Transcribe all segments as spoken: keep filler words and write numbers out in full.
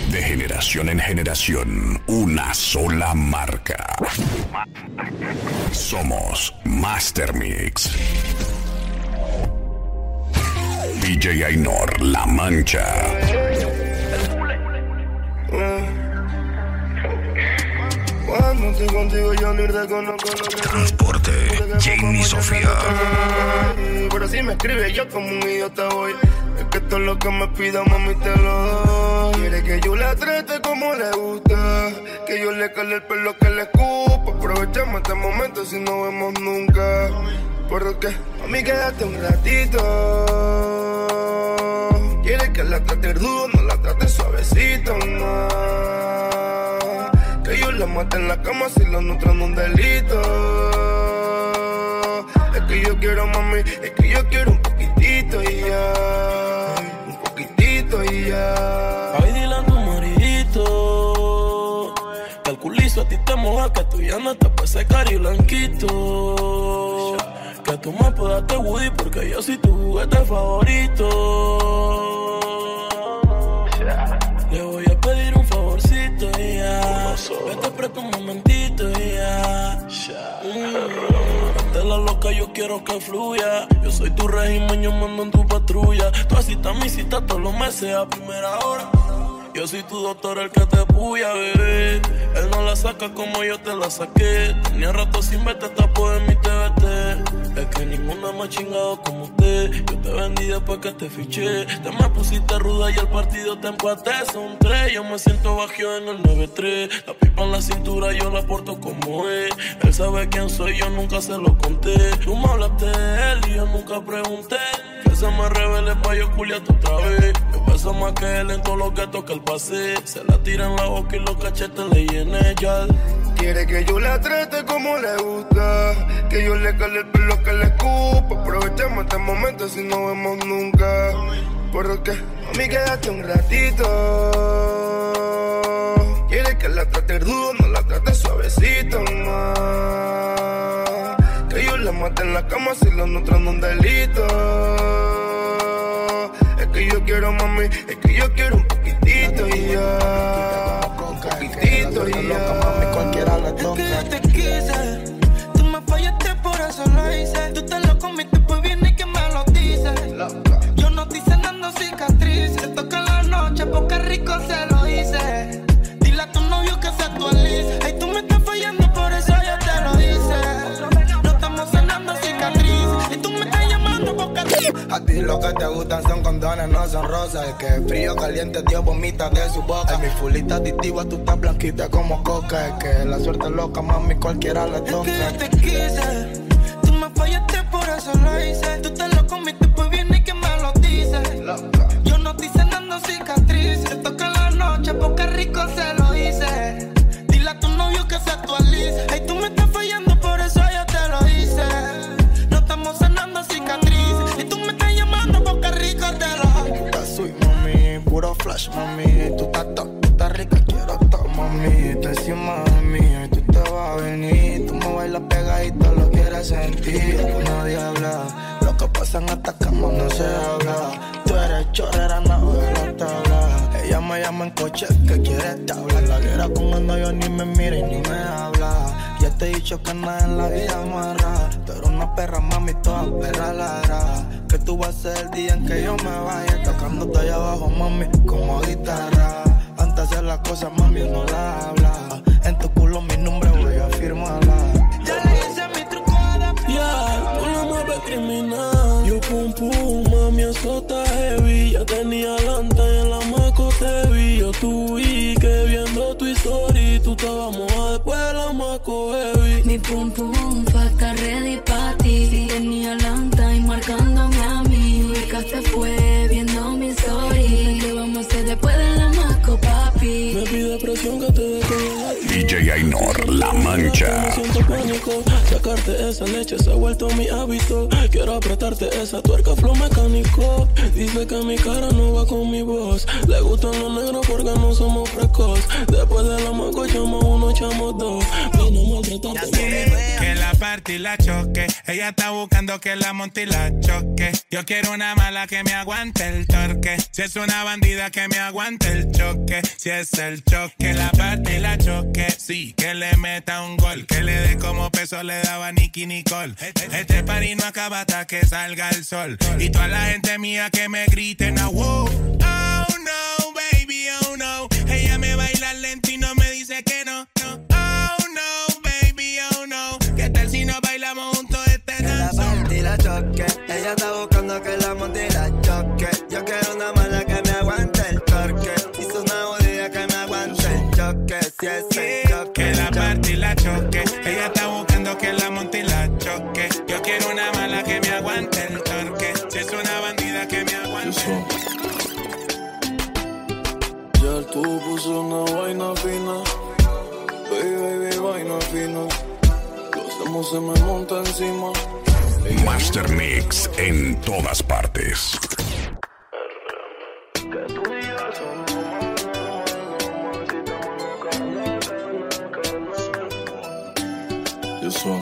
De generación en generación, una sola marca. Somos Master Mix. D J Ainor, La Mancha. Cuando estoy contigo yo ni reconozco lo que Transporte, Jamie Sofía. Pero si me escribe yo como un idiota voy. Es que todo lo que me pida mami te lo doy. Quiere que yo la trate como le gusta, que yo le cale el pelo que le escupa. Aprovechamos este momento si no vemos nunca. Porque a mí quédate un ratito. Quiere que la trate duro, no la trate suavecito, no. Que yo la mate en la cama si la nutro en un delito. Es que yo quiero, mami, es que yo quiero un poquitito y ya. Un poquitito y ya. Ay, dile a tu maridito que el culizo a ti te moja, que tú ya no te puedes secar y blanquito. Que tú me puedas te Woody porque yo soy tu juguete favorito. Le voy a pedir un favorcito y ya. Vete presto un momentito y ya. Mm. De la loca yo quiero que fluya. Yo soy tu régimen, yo mando en tu patrulla. Tú asistas mi cita todos los meses a primera hora. Yo soy tu doctor, el que te puya, bebé. Él no la saca como yo te la saqué. Tenía rato sin verte, tapo en mi T V T. Es que ninguna más chingado como usted. Yo te vendí después que te fiché. Te me pusiste ruda y el partido te empaté. Son tres, yo me siento bajo en el nueve tres. La pipa en la cintura yo la porto como es. Él sabe quién soy, yo nunca se lo conté. Tú me hablaste de él y yo nunca pregunté. Que se me revele pa' yo culiarte otra vez. Yo peso más que él en todo lo que toca el pase. Se la tira en la boca y los cachetes le llené ya. Quiere que yo la trate como le gusta, que yo le cale el pelo que le escupa. Aprovechemos este momento si no vemos nunca. Porque a mí quédate un ratito. Quiere que la trate duro, no la trate suavecito, no. Que yo la mate en la cama si la nutro en un delito. Es que yo quiero, mami, es que yo quiero un poquitito y ya. Un poquitito y ya. Cualquiera le toca. Es que yo te quise, tú me fallaste, por eso lo hice. Tú te lo comiste, pues viene y que me lo dices. Loca. Yo no estoy sanando cicatrices. Te toca en la noche, porque rico se lo hice. Dile a tu novio que se actualice. Ay, tú me estás fallando, por eso yo te lo hice. No estamos sanando cicatrices. Y tú me estás llamando porque a ti lo que te gustan son condones, no son rosas. Es que frío caliente Dios vomita de su boca. Ay, mi fulita adictiva, tú estás blanquita como coca. Es que la suerte loca, mami, cualquiera le toca. Es que yo te quise, tú me fallaste, por eso lo hice. Tú te lo comiste, pues viene y que me lo dices. Loca. Yo no estoy sanando cicatrices. Te toca en la noche, porque rico se lo hice. Dile a tu novio que se actualice. Ay, tú me estás fallando, por eso yo te lo hice. No estamos sanando cicatrices. Y tú me estás llamando porque rico te lo. Estás sweet, mami, puro flash, mami. Tú estás top, tú estás rica, quiero todo, mami. Tú encima de mí, y tú te vas a venir. Tú me bailas pegadito, lo quieres sentir. Nadie habla, lo que pasa en esta cama no se habla. Tú eres chorrera, no de la tabla. Ella me llama en coche, que quiere tabla. La guerra con el novio ni me mira y ni me habla. Ya te he dicho que nada en la vida amarra. Tú eres una perra, mami, toda perra ladra. Que tú vas a ser el día en que yo me vaya. Tocándote allá abajo, mami, como guitarra. Antes de hacer las cosas, mami, no la habla. En tu culo mi nombre voy a firmarla. Ya le hice mi truco de Ya, yeah, tú la mueves criminal. Yo pum pum, mami, eso está heavy. Ya tenía lanta y en la maco te vi. Yo tú vi que viendo tu historia tú estabas mojada después de la maco heavy. Mi pum pum falta ready pa' ti. Tenía lanta y marcándome a mí. Ubicaste fue viendo mi story. ¿Qué vamos a hacer después de la maco, papi? Me pide presión que te deje. D J Ainor, La Mancha. cancha. Me siento pánico, sacarte esa leche se ha vuelto mi hábito. Quiero apretarte esa tuerca flow mecánico. Dice que mi cara no va con mi voz. Le gustan los negros porque no somos frescos. Después de la mango echamos uno, echamos dos. Vino a maltratarte, que la parte y la choque. Ella está buscando que la monte y la choque. Yo quiero una mala que me aguante el torque. Si es una bandida que me aguante el choque. Si es el choque, la parte y la choque. Sí, que le meta un gol. Que le dé como peso le daba Nicky Nicole. Este party no acaba hasta que salga el sol. Y toda la gente mía que me griten a wow. Oh no, baby, oh no. Ella me baila lento y no me dice que no, no. Oh no, baby, oh no. ¿Qué tal si nos bailamos juntos este danzo? Que la parte y la choque. Ella está buscando que la monte y la choque. Yo quiero una mala que me aguante el torque. Hizo una bodega que me aguante el choque. Si es el choque. Que la parte y la choque. Ella está buscando que la monte y la choque. Yo quiero una mala que me aguante el torque. Si es una bandida que me aguante. Ya el tubo puso una vaina fina. Baby, baby, vaina fina. Los demos se me monta encima. Master Mix en todas partes. Yo soy.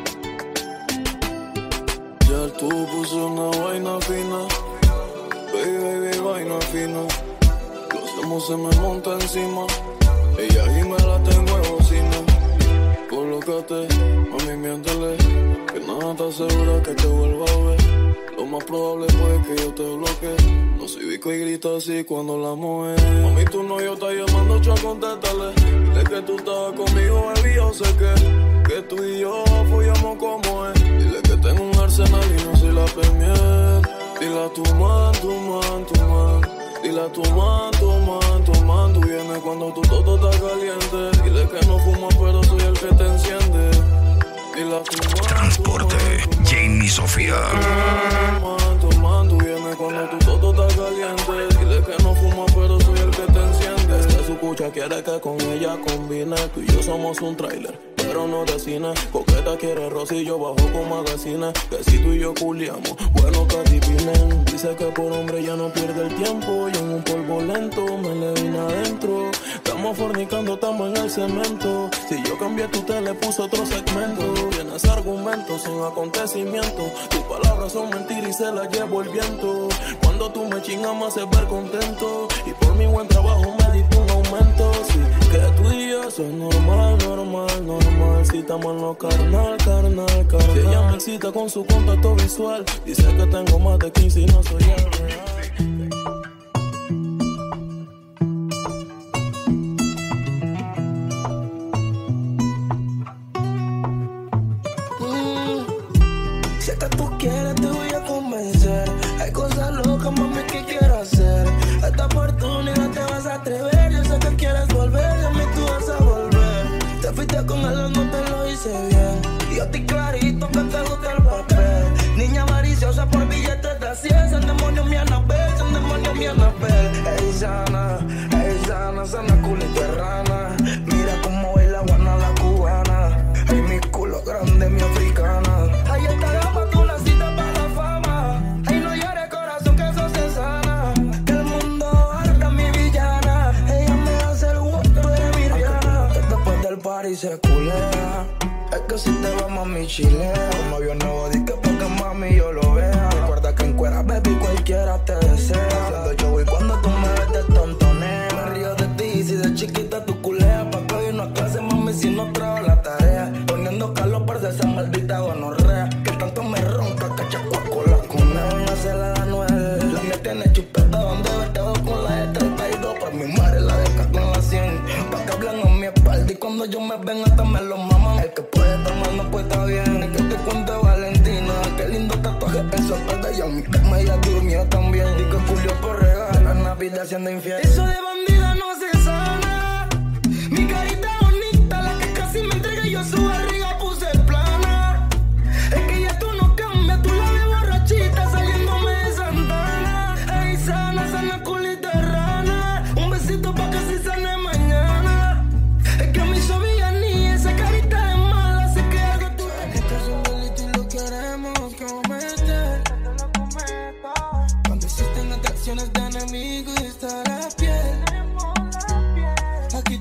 Ya el tubo puso una vaina fina. Baby, baby, vaina fina. Los demos se me monta encima. Ella y me la tengo en bocina. Colócate, mami, miéntele. Que nada te asegura que te vuelva a ver. Lo más probable puede que yo te bloquee. No soy bico y grita así cuando la mueve. Mami, tu novio está llamando, cha, contéstale. Dile que tú estabas conmigo, baby, yo sé que Que tú y yo follamos como es. Dile que tengo un arsenal y no soy la premier. Dile a tu man, tu man, tu man. Dile a tu man, tu man, tu man. Tú vienes cuando tu toto está caliente. Dile que no fumas pero soy el que te enciende. Dile a tu man, Transporte, Jamie Sofía. Tu man, tu man. Tú vienes cuando tu toto está caliente. Dile que no fumas pero soy el que te enciende. Es que su cucha quiere que con ella combine. Tú y yo somos un trailer, pero no de cine. Coqueta quiere rosillo bajo con magazines. Que si tú y yo culiamos, bueno que adivinen. Dice que por hombre ya no pierde el tiempo. Y en un polvo lento me le vine adentro. Estamos fornicando, estamos en el cemento. Si yo cambié, tú te le puso otro segmento. Tienes argumentos en acontecimientos. Tus palabras son mentiras y se las llevo el viento. Cuando tú me chingas me haces ver contento. Y por mi buen trabajo me diste un aumento. Sí, que tú y yo eso es normal, normal, normal. Si estamos en lo carnal, carnal, carnal. Si ella me excita con su contacto visual. Dice que tengo más de quince y no soy el real. Si hasta tú quieres te voy a convencer. Hay cosas locas, mami, que quiero hacer. Esta oportunidad te vas a atrever. Yo sé que quieres volver y a mí tú vas a volver. Te fuiste con él, no te lo hice bien. Y yo estoy clarito que te gusta el papel. Niña avariciosa por billetes de cien. San demonio mi Anabel, san demonio mi Anabel. Ey, sana, ey, sana, sana, culito de rana. Mira cómo baila guana la cubana. Ay, mi culo grande, mi africana. Ahí está la pa' tú naciste para la fama. Ay, no llores corazón que eso se sana. Que el mundo arda mi villana. Ella me hace el gusto, tú eres mi Rihanna. Después del party se culea. Es que si te va mami chilea. Un novio nuevo di que porque mami yo lo vea. Recuerda que en cuera baby cualquiera te desea. Haciendo yo y cuando tú me ves te tontonea. Me río de ti si de chiquita tú culeas. Pa' que hoy no a clase mami si no trago la tarea. Poniendo calor por esa maldita gonorrea. Que tanto me ronca que chacuaco la cuna. No se la da Noel. La mía tiene chupeta donde vestado con la de treinta y dos. Por mi madre la deja con la cien. Pa' que hablan a mi espalda y cuando yo me ven hasta me lo maman. El que puede tomar no puede estar bien. El que te cuente Valentina. Qué lindo tatuaje en su espalda. Y a mi cama ella durmió también. Y que Julio por regalar la Navidad siendo infiel. Eso de bandida no se sana. Mi carita bonita, la que casi me entrega. Yo su barriga puse plana. Es que ya tú no cambias, tú la ves borrachita saliéndome de Santana. Ey, sana, sana, culita de rana. Un besito pa' que se sane mañana. Es que mi sabía ni esa carita de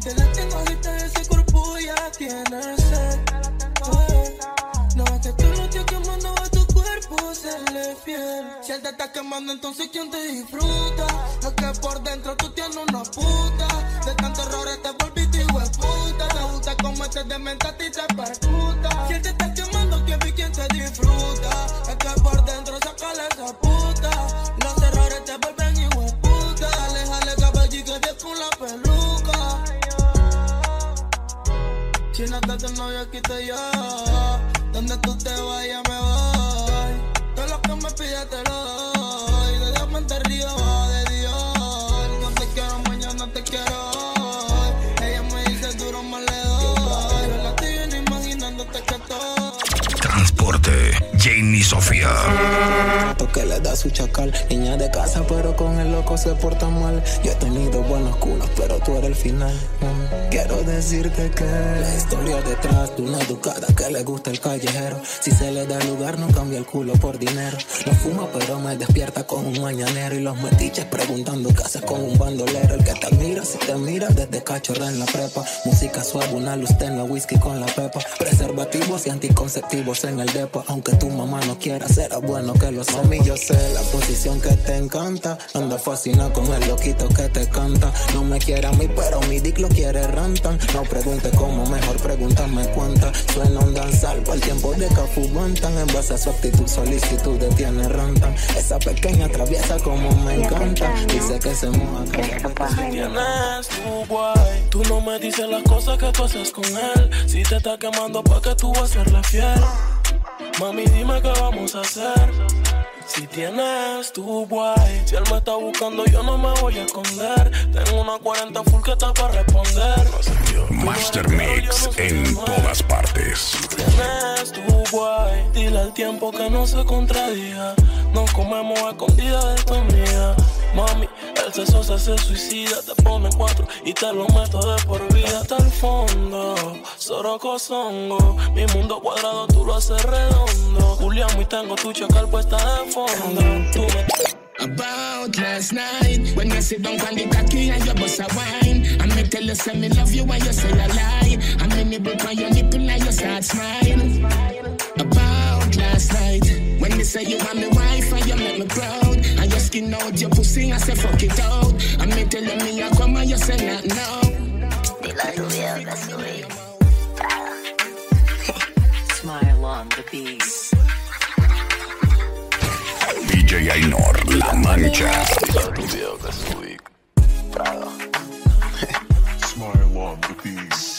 Te la tengo ahorita, ese cuerpo ya tiene sed. Eh, no es que tú lo estés quemando, a tu cuerpo se le fiel. Si él te está quemando, entonces ¿quién te disfruta? Es que por dentro tú tienes una puta. De tantos errores te volviste hijueputa. Te gusta como este demente a ti te percuta. Si él te está quemando, ¿quién vi quién te disfruta? Es que por dentro sácale esa puta. Los errores te vuelven hijueputa. Jale, jale, cabello y quede con la peluca. Si no estás tu novio, aquí estoy yo. Donde tú te vayas, me voy. Todo lo que me pides te lo doy. De diamante río de Dios. No te quiero mañana, te quiero hoy. Ella me dice duro, más le doy. Yo la estoy viendo imaginándote que estoy. Transporte, Jane y Sofía. Que le da su chacal, niña de casa pero con el loco se porta mal. Yo he tenido buenos culos pero tú eres el final. mm. Quiero decirte que la historia detrás de una educada que le gusta el callejero. Si se le da lugar no cambia el culo por dinero. No fuma pero me despierta con un mañanero. Y los metiches preguntando qué haces con un bandolero. El que te admira si te mira desde cachorra en la prepa. Música suave, una luz tenue, whisky con la pepa. Preservativos y anticonceptivos en el depa. Aunque tu mamá no quiera, será bueno que lo sepa. Mami, yo sé la posición que te encanta. Anda fascinado con el loquito que te canta. No me quiere a mí, pero mi dick lo quiere rantan. No pregunte cómo, mejor pregúntame cuánta. Suena un danzal para el tiempo de Cafu Bantan. En base a su actitud, solicitud de tiene rantan. Esa pequeña traviesa como me encanta. Dice que se moja cada vez. Tienes tu guay. Tú no me dices las cosas que tú haces con él. Si te está quemando, ¿pa' qué tú vas a serle fiel? Mami, dime qué vamos a hacer. Si tienes tu guay, si él me está buscando, yo no me voy a esconder. Tengo una cuarenta full que está para responder. Master Mix en todas partes. Si tienes tu guay, dile al tiempo que no se contradiga. Nos comemos a escondida de tu amiga. Mami, el sexo se hace suicida. Te pone cuatro y te lo meto de por vida hasta el fondo. Soroco zongo, mi mundo cuadrado tú lo haces redondo. Julián, y tengo tu chacal puesta de fondo. Tú me... About last night, when you sit down on the cocky and you bust a wine, and me tell you say me love you when you say a lie, and me nibble on your nipple and you start smiling. About last night, when you say you want me wife and you make me proud, and you skin out your pussy and say fuck it out, and me tell you me I come and you say not now. Dile a tu viejo que subí. Smile on the beat. D J Ainor, La Mancha. Smile on the beat.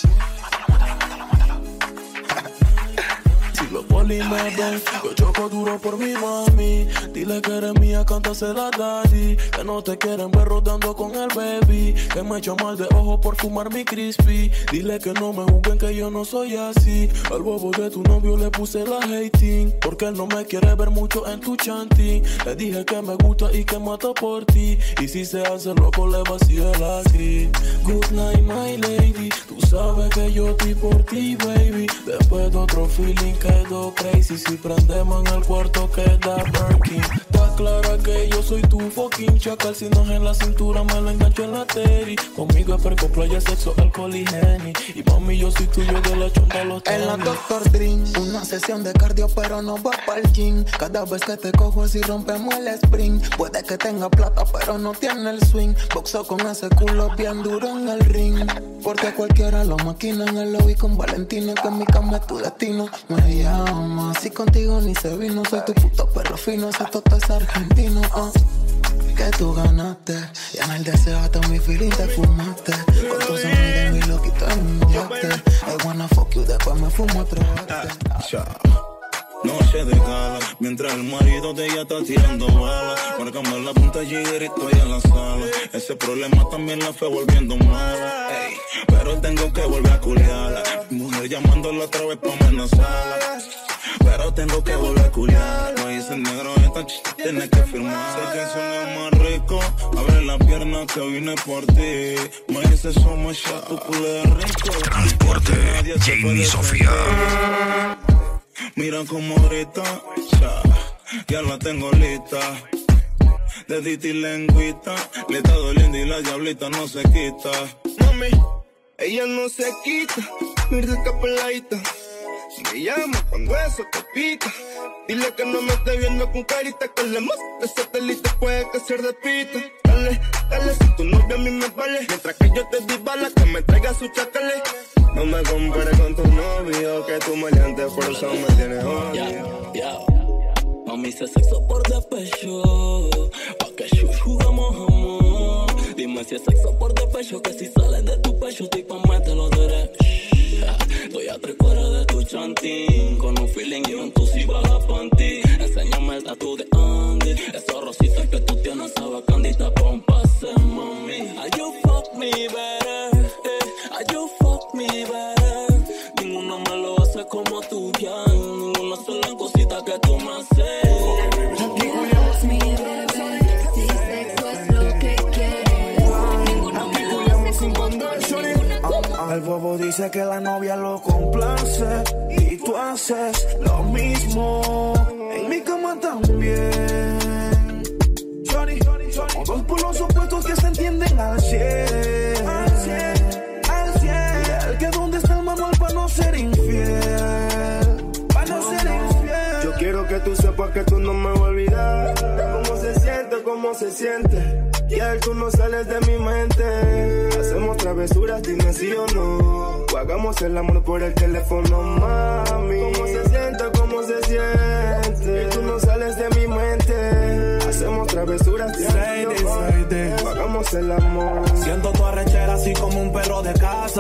Si los polis me ven, yo choco duro por mi mami. Dile que eres mía, cántasela daddy. Que no te quieren ver rodando con el baby. Que me echo mal de ojo por fumar mi crispy. Dile que no me juzguen que yo no soy así. Al bobo de tu novio le puse la hating. Porque él no me quiere ver mucho en tu chanting. Le dije que me gusta y que mato por ti. Y si se hace loco le vacío la gris. Good night my lady. Tú sabes que yo estoy por ti baby. Después de otro feeling quedo crazy. Si prendemos en el cuarto queda Birkin. Está clara que yo soy tu fucking chacal. Si no es en la cintura me lo engancho en la teri. Conmigo es perco, playa, sexo, alcohol y Henny. Y mami yo soy tuyo de la chonda los tenis. En la Doctor Dream, una sesión de cardio pero no va pa'l gym. Cada vez que te cojo así rompemos el sprint. Puede que tenga plata pero no tiene el swing. Boxo con ese culo bien duro en el ring. Porque cualquiera lo maquina en el lobby con Valentino. Que en mi cama es tu destino. Me llama, si contigo ni se vino. Soy tu puto perro fino, ese toto es argentino. uh. Que tú ganaste y en el deseo hasta mi feeling te fumaste. Con tus amigas mi loquito en un yate. I wanna fuck you, después me fumo otro bate. Noche de gala, mientras el marido de ella está tirando balas. Márcame la punta G y estoy en la sala. Ese problema también la fue volviendo mala. Ey, pero tengo que volver a culiarla. Mi mujer llamándola otra vez pa' amenazarla. Pero tengo que volver a culiar. No hice negro, esta chica tiene que firmar. Sé que suena más rico. Abre la pierna que vine por ti. Me dice somos ya tu culé rico. Transporte, Jane y Sofía. Mira como grita, ya, ya la tengo lista. Dedito y lengüita, le está doliendo y la diablita no se quita. Mami, ella no se quita, mi rica peladita. Me llama cuando eso te pica. Dile que no me esté viendo con carita, que le más de satélite puede que se repita. Dale, dale, si tu novia a mí me vale. Mientras que yo te di bala, que me traiga su chacale. No me compares con tu novio, que tu maleante por eso me tienes odio. Yeah, yeah. Mami, se sexo por despecho, pa' que shush jugamos amor. Dime si es sexo por despecho, que si sale de tu pecho, estoy pa' meterlo derecho. Estoy a tres cuadras de tu chantín, con un feeling y un tusi baja panty. Enséñame el tatu de Andy, esos rositas que tú tienes, esa bacandita con pase, mami. Are you fuck me better, eh? Are you fuck me better? Ninguno me lo hace como tú, ya. Ninguno hace la cosita que tú me haces. Aquí cuidamos mi bebé, si sexo es lo que quieres. Ninguno me lo hace como tú, ninguna. El bobo dice que la novia lo complace y tú haces lo mismo. En mi cama también. Johnny, dos polos opuestos que se entienden al cien. Al cien, al cien. El que donde está el manual para no ser infiel. Para no ser infiel. Yo quiero que tú sepas que tú no me vas a olvidar. Cómo se siente, cómo se siente. Y él tú no sales de mi mente. Hacemos travesuras, dime sí o no. O hagamos el amor por el teléfono, mami. Cómo se siente, cómo se siente. Y tú no sales de mi mente. Hacemos travesuras, dime sí o no. O hagamos el amor. Siento tu arrechera así como un perro de casa.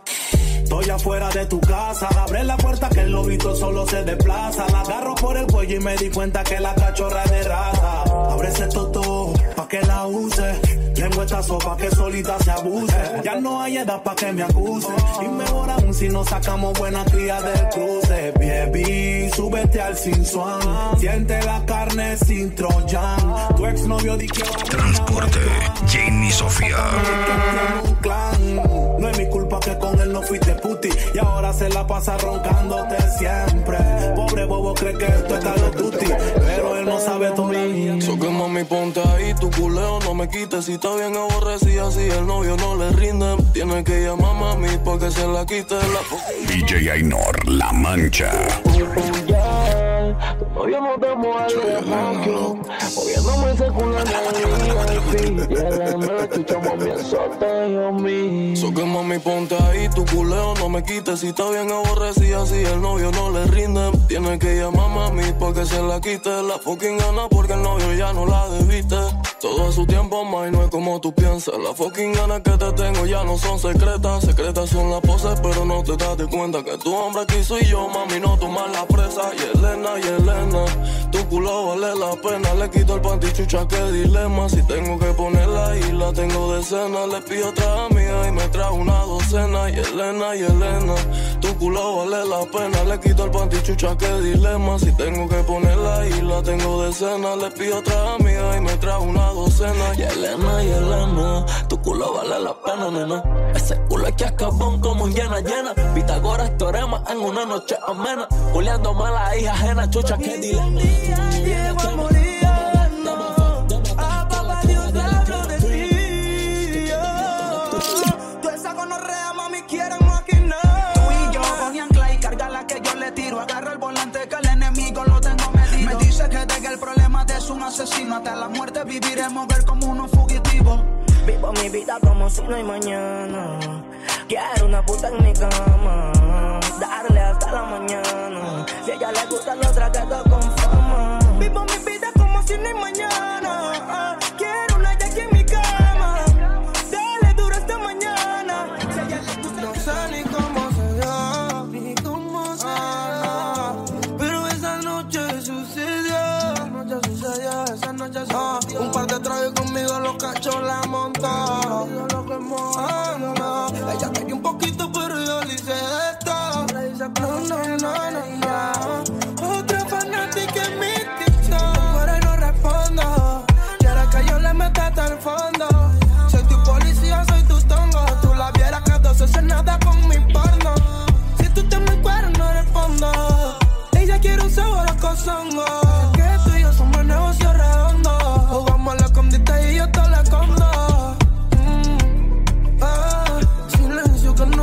Estoy afuera de tu casa, abre la puerta que el lobito solo se desplaza. La agarro por el cuello y me di cuenta que la cachorra es de raza. Abre ese toto pa' que la use. Tengo esta sopa que solita se abuse. Ya no hay edad pa' que me acuse. Y mejor aún si nos sacamos buena cría del cruce. Baby, súbete al Sin Swan. Siente la carne sin Trojan. Tu exnovio di que va a Transporte, Jamie Sofía. No es mi culpa que con él no fuiste puti. Y ahora se la pasa roncándote siempre. Pobre bobo cree que esto está lo tutti. Pero él no sabe todavía. So que mami ponte ahí, tu culeo no me quites. Si está bien aborrecida, si el novio no le rinde, tiene que llamar a mami pa' que se la quite la... D J Ainor, La Mancha. Todavía no te mueves de funky, moviéndome ese culo en el V I P. Y el M escuchamos bien sorteo mí. So que mami ponte ahí, tu culeo no me quites. Si está bien aborrecida, si el novio no le rinde, tiene que llamar a mami pa' que se la quite la fucking gana, porque el novio ya no la debiste. Todo a su tiempo, ma, y no es como tú piensas. Las fucking ganas que te tengo ya no son secretas. Secretas son las poses, pero no te das de cuenta que tu hombre aquí soy yo, mami, no tomas la presa. Y Elena, y Elena, tu culo vale la pena. Le quito el panty, chucha, qué dilema. Si tengo que ponerla y la tengo de cena, le pido otra amiga y me trae una docena. Y Elena, y Elena, tu culo vale la pena. Le quito el panty, chucha, qué dilema. Si tengo que ponerla y la tengo de cena, le pido otra amiga y me trae una docena. Y Elena, y Elena, tu culo vale la pena, nena. Ese culo es que acabón como un llena llena. Pitágoras teorema en una noche amena. Juliando mala hija ajena, chucha, qué dilema. Llego a morir, a Dios le hablo de ti. Tú esa gonorrea, mami, quieren maquinar. Tú y yo con ancla y carga la que yo le tiro. Agarro el volante que el enemigo lo tengo medido. Me dice que de que el problema de es un asesino. Hasta la muerte viviremos ver como unos fugitivos. Vivo mi vida como si no hay mañana. Quiero una puta en mi cama, darle hasta la mañana. Si a ella le gusta lo trato con fama. Vivo mi vida como si no hay mañana. Quiero una Jackie en mi cama, dale duro hasta mañana. Si a ella le gusta, no sé ni cómo se dio, ni cómo se dio, pero esa noche sucedió. Esa noche sucedió, esa noche sucedió. Un par de tragos conmigo los cachos la montó. Oh, no. Ella quería un poquito, pero yo le hice esto. No, no, no, no, no. Otra fanática en mi TikTok. Por ahí no respondo. Quiere que yo le meta hasta el fondo. Soy tu policía, soy tu tongo. Tú la vieras que dos hace nada con mi porno. Si tú te me cueras, no respondo. Ella quiere un sabor a cozongo. Que tú y yo somos negocio redondo. Jugamos a la escondite y yo te la escondo. Mm, ah, silencio que no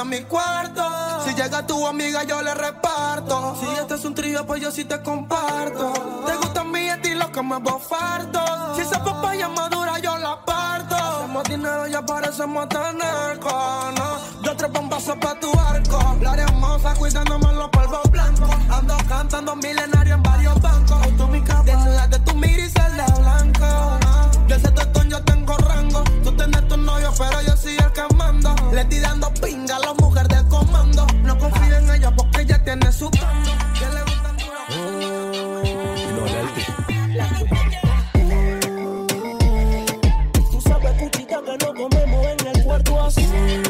de mi cuarto. Si llega tu amiga, yo le reparto. Si este es un trío, pues yo sí te comparto. Te gusta mi estilo que me bofardo. Si esa papaya madura, yo la parto. Hacemos dinero, ya parecemos tener cono. Yo tres bombazos pa' tu arco. La hermosa cuidándome los polvos blancos. Ando cantando milenario en varios bancos. Autómica, desnúdate tu miris el de blanco. De ese tostón yo tengo rango. Tú tienes tu novio, pero yo soy el que mando. Le estoy dando pinga a la mujer de comando. No confío en ella porque ella tiene su bando. Que le gustan tu Tú sabes, cuchita, que no comemos en el cuarto así.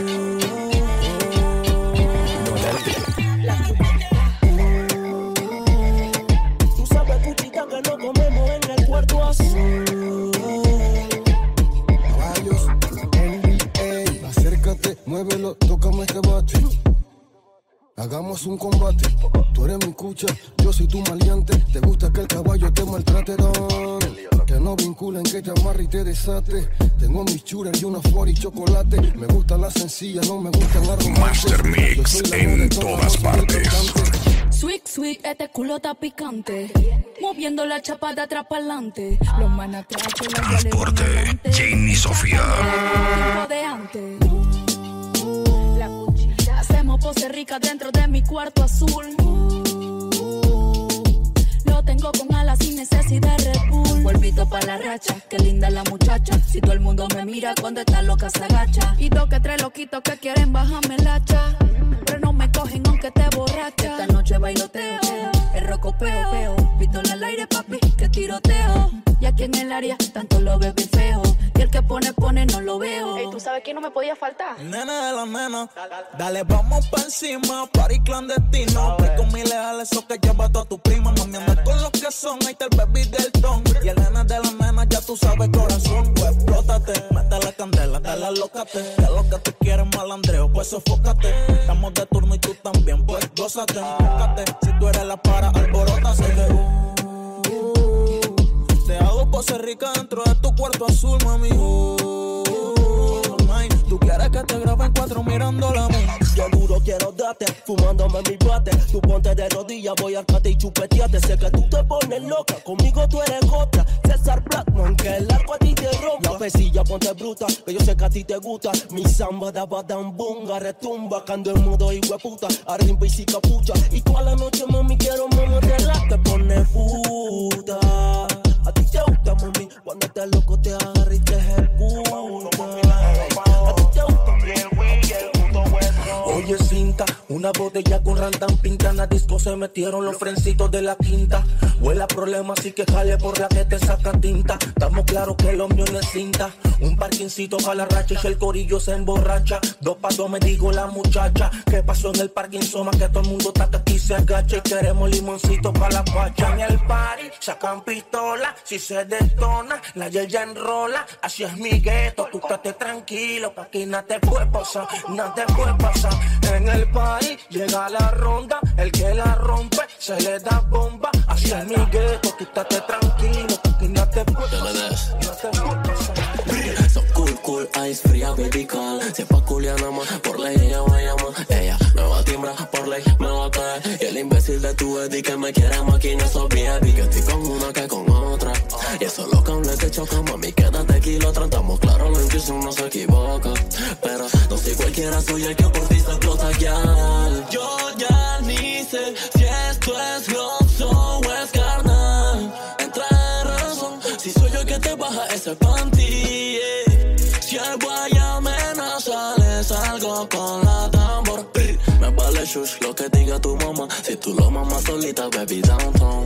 Tú sabes, cuchita, que no comemos en el cuarto así. Caballos, N B A, acércate, muévelo, tócame este bate. Hagamos un combate, tú eres mi cucha, yo soy tu maleante. Te gusta que el caballo te maltrate, don. Que no vinculen, que te amarre y te desate. Tengo mis churras y una flor y chocolate. Me gustan las sencillas, no me gustan las romances. Master Mix en todas partes. Sweet, sweet, este culo está picante. Moviendo la chapa de atrás para adelante. Los man atrás, Transporte, Jane y Sofía. Tiempo de antes. La cuchilla. Hacemos pose rica dentro de mi cuarto azul. Lo tengo con alas sin necesidad de Red Bull. Polvito pa' la racha, qué linda la muchacha. Si todo el mundo me mira cuando está loca se agacha. Y dos que tres loquitos que quieren bajarme el hacha. Pero no me cogen aunque te borracha. Esta noche bailoteo, el roco peo, peo. Pistola al aire, papi, que tiroteo. Y aquí en el área, tanto lo veo bien feo. Y el que pone, pone, no lo veo. Ey, ¿tú sabes quién no me podía faltar? Nene de la nena, dale, vamos pa' encima. Party clandestino, ve con mi leal, eso que lleva a toda tu prima. Mami, anda con los que son, ahí está el baby del ton. Y el nene de la nena, ya tú sabes, corazón. Pues explótate, mete la candela, dale alócate. Que lo que tú quieres, malandreo, pues sofócate. Estamos de turno y tú también, pues gózate, enfócate. Si tú eres la para, alborótate. Que uh, uh, te hago pose rica dentro de tu cuarto azul, mami. Uh, uh, mami, tú quieres que te grabe en cuatro mirando la moon. Yo duro quiero darte, fumándome mi bate. Tú ponte de rodillas, voy al cate y chupeteate. Sé que tú te pones loca, conmigo tú eres otra. César Blackman, que el arco a ti te rompa. La pesilla ponte bruta, que yo sé que a ti te gusta. Mi samba da badambunga, retumba. Cando en modo hijueputa, arrimpa y si capucha. Y toda la noche, mami, quiero mamotearla. Te pones puta. A ti te gusta, mami, cuando te loco te agarra y te ejecuta. A ti te gusta, mami, el güey, el mundo hueso. Oye, cinta, una botella con rantan pinta. En la disco se metieron los frencitos de la quinta. Huele a problema, así que jale por la que te saca tinta. Estamos claros que lo mío no es cinta. Un parquincito para la racha y el corillo se emborracha. Dos pa' dos me digo la muchacha. ¿Qué pasó en el parking? Soma que todo el mundo está que aquí se agacha. Y queremos limoncito para la pacha. En el party sacan pistola. Si se detona, la yel ya enrola. Así es mi gueto, tú estate tranquilo. Que aquí nada te puede pasar, nada te puede pasar. En el party llega la ronda. El que la rompe se le da bomba. Así es mi gueto, tú estate tranquilo. Que aquí nada te puede pasar, nada te puede pasar. So cool, cool, ice fría, baby call. Si es pa' culiar nada más, por ley ella va a llamar. Ella me va a timbrar, por ley me va a caer. Y el imbécil de tu Eddie que me quiere maquinar esos baby. Que estoy con una que con otra. Y eso es lo que hablé que choca, mami, quédate aquí, lo tratamos claro, la intuición no se equivoca. Pero no soy cualquiera, soy el que por ti se explota ya. Yo ya ni sé si esto es grosso o es carnal. Entra en razón, si soy yo el que te baja ese panty, yeah. Si el guay amenaza, le salgo con la tambor. Me vale shush lo que diga tu mamá. Si tú lo mamas solita, baby, downtown.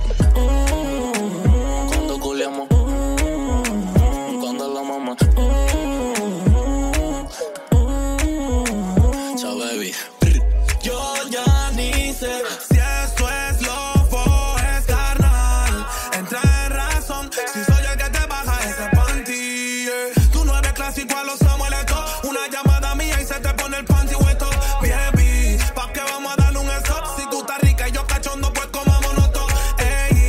Mm-hmm. Cuando culiamos, mm-hmm. Cuando la mamá, mm-hmm. Mm-hmm. Chao, baby. Yo ya ni sé si esto es lobo o es carnal. Entra en razón, si soy el que te baja ese panty, yeah. Tú no eres clásico a los Samuel Eto. Una llamada mía y se te pone el panty hueto. Baby, pa' que vamos a darle un stop. Si tú estás rica y yo cachondo, pues comámonos todo. Ey,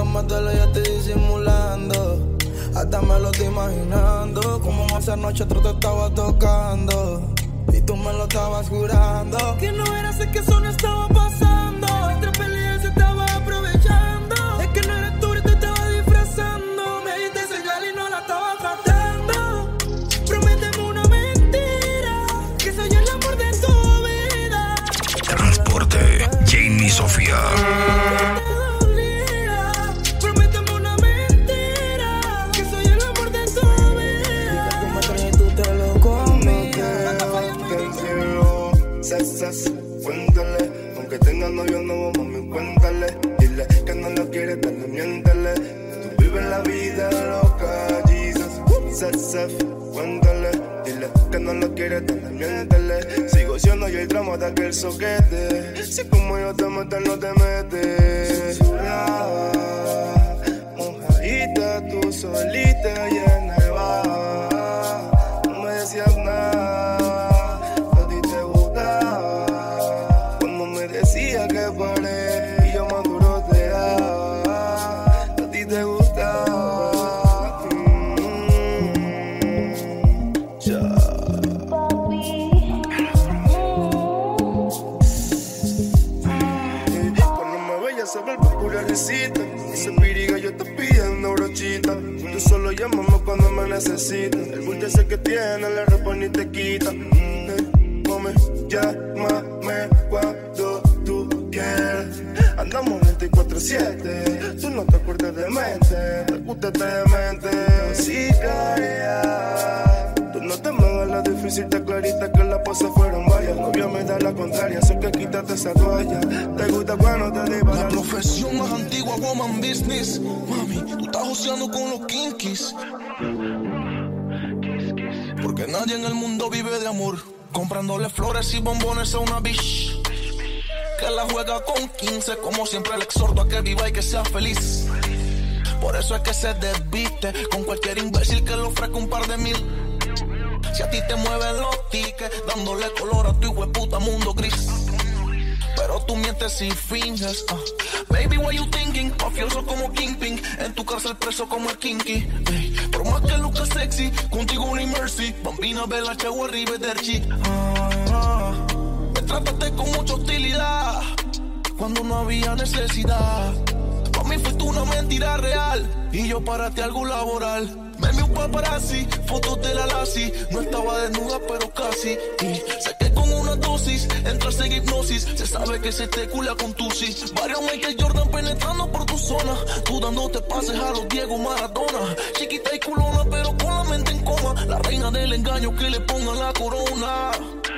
tómatelo, ya estoy disimulando. Hasta me lo estoy imaginando. Como esa noche otro te estaba tocando y tú me lo estabas jurando. Que no era ese que eso no estaba pasando. Nuestra pelea se estaba aprovechando. Es que no eres tú y te estaba disfrazando. Me diste señal y no la estaba tratando. Prométeme una mentira, que soy el amor de tu vida. Transporte, Jamie Sofía. Cuéntale, aunque tenga novio no, mami, cuéntale. Dile que no lo quiere, dale, miéntale. Tú vives la vida loca, Jesus. Sesef, cuéntale. Dile que no lo quiere, dale, miéntale. Sigo siendo yo el drama de aquel soquete. Si como yo te meto, no te metes. Mojadita, tú solita y en el bar. No me decías nada. Que paré y yo maduro te daba. A ti te gustaba. Mm-hmm. Yeah. Cuando me vayas a ver popularecita, ese piriga yo te pidiendo brochita. Tú solo llámame cuando me necesitas. El bulto ese que tiene la ropa ni te quita. Mm-hmm. Mami, llámame cuando andamos veinticuatro siete. Tú no te acuerdas de mente. Te gusta de mente. Sicaria. Tú no te me hagas la difícil. Te clarita que las poses fueron varias. Novia me da la contraria. Sé que quítate esa toalla. Te gusta cuando te diva. La profesión más antigua, woman business. Mami, tú estás joseando con los kinkis. Porque nadie en el mundo vive de amor. Comprándole flores y bombones a una bitch que la juega con quince, como siempre le exhorto a que viva y que sea feliz. Por eso es que se desviste con cualquier imbécil que le ofrezca un par de mil. Si a ti te mueven los tickets, dándole color a tu hijueputa mundo gris. Pero tú mientes y finges. uh. Baby, what you thinking? Mafioso como Kingpin, en tu cárcel preso como el Kinky. Hey, por más que luzca sexy, contigo no hay mercy. Bambina, Bella, Chau, Arrivederci. Ah, ah. Trátate con mucha hostilidad cuando no había necesidad. Para mí fuiste una mentira real y yo para ti algo laboral. Me vi un paparazzi, fotos de la Lassie. No estaba desnuda pero casi. Y sé que con una dosis entras en hipnosis. Se sabe que se te cula con tusi. Varios Michael Jordan penetrando por tu zona. Tú dándote pases a los Diego Maradona. Chiquita y culona pero con la mente en coma. La reina del engaño que le pongan la corona.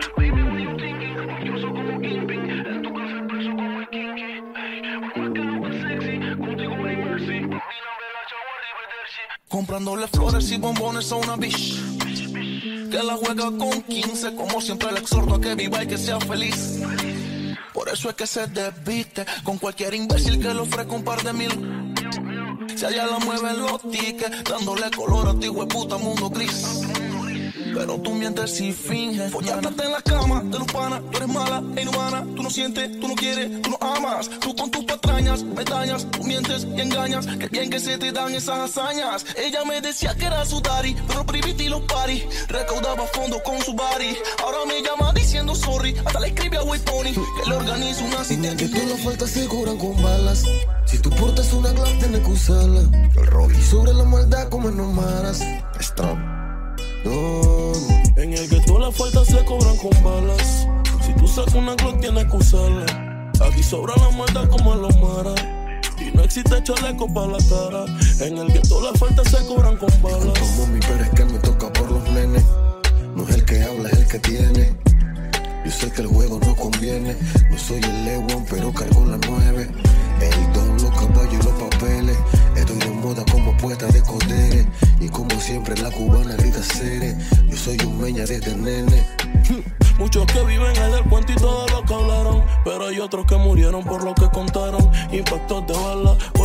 Comprándole flores y bombones a una bitch que la juega con quince, como siempre le exhorto a que viva y que sea feliz. Por eso es que se desviste con cualquier imbécil que le ofrezca un par de mil. Si allá la mueven los tickets, dándole color a ti, hueputa mundo gris. Pero tú mientes y finges. Follándote en la cama de los panas. Tú eres mala e inhumana. Tú no sientes, tú no quieres, tú no amas. Tú con tus patrañas me dañas. Tú mientes y engañas. Qué bien que se te dan esas hazañas. Ella me decía que era su daddy, pero privity los party. Recaudaba fondos con su body. Ahora me llama diciendo sorry. Hasta le escribe a Way Pony que le organiza una cita. Que tú las faltas se cubran con balas. Si tú portas una Glock tienes que usarla. El Rolly sobre la maldad como en Omaras. Stop. No, en el que todas las faltas se cobran con balas. Si tú sacas una Glock tienes que usarla. Aquí sobra la maldad como en los maras. Y no existe chaleco para la cara. En el que todas las faltas se cobran con balas. Como mi pero es que me toca por los nenes. No es el que habla, es el que tiene. Yo sé que el juego no conviene. No soy el Lewan, pero cargo la nueve. El don, los caballos y los papeles. Estoy de moda como poeta de codere. Y como siempre la cubana grita Cere. Yo soy un meña desde nene. Muchos que viven en el cuento y todo lo que hablaron. Pero hay otros que murieron por lo que contaron. Impactos de bala, pólvora en la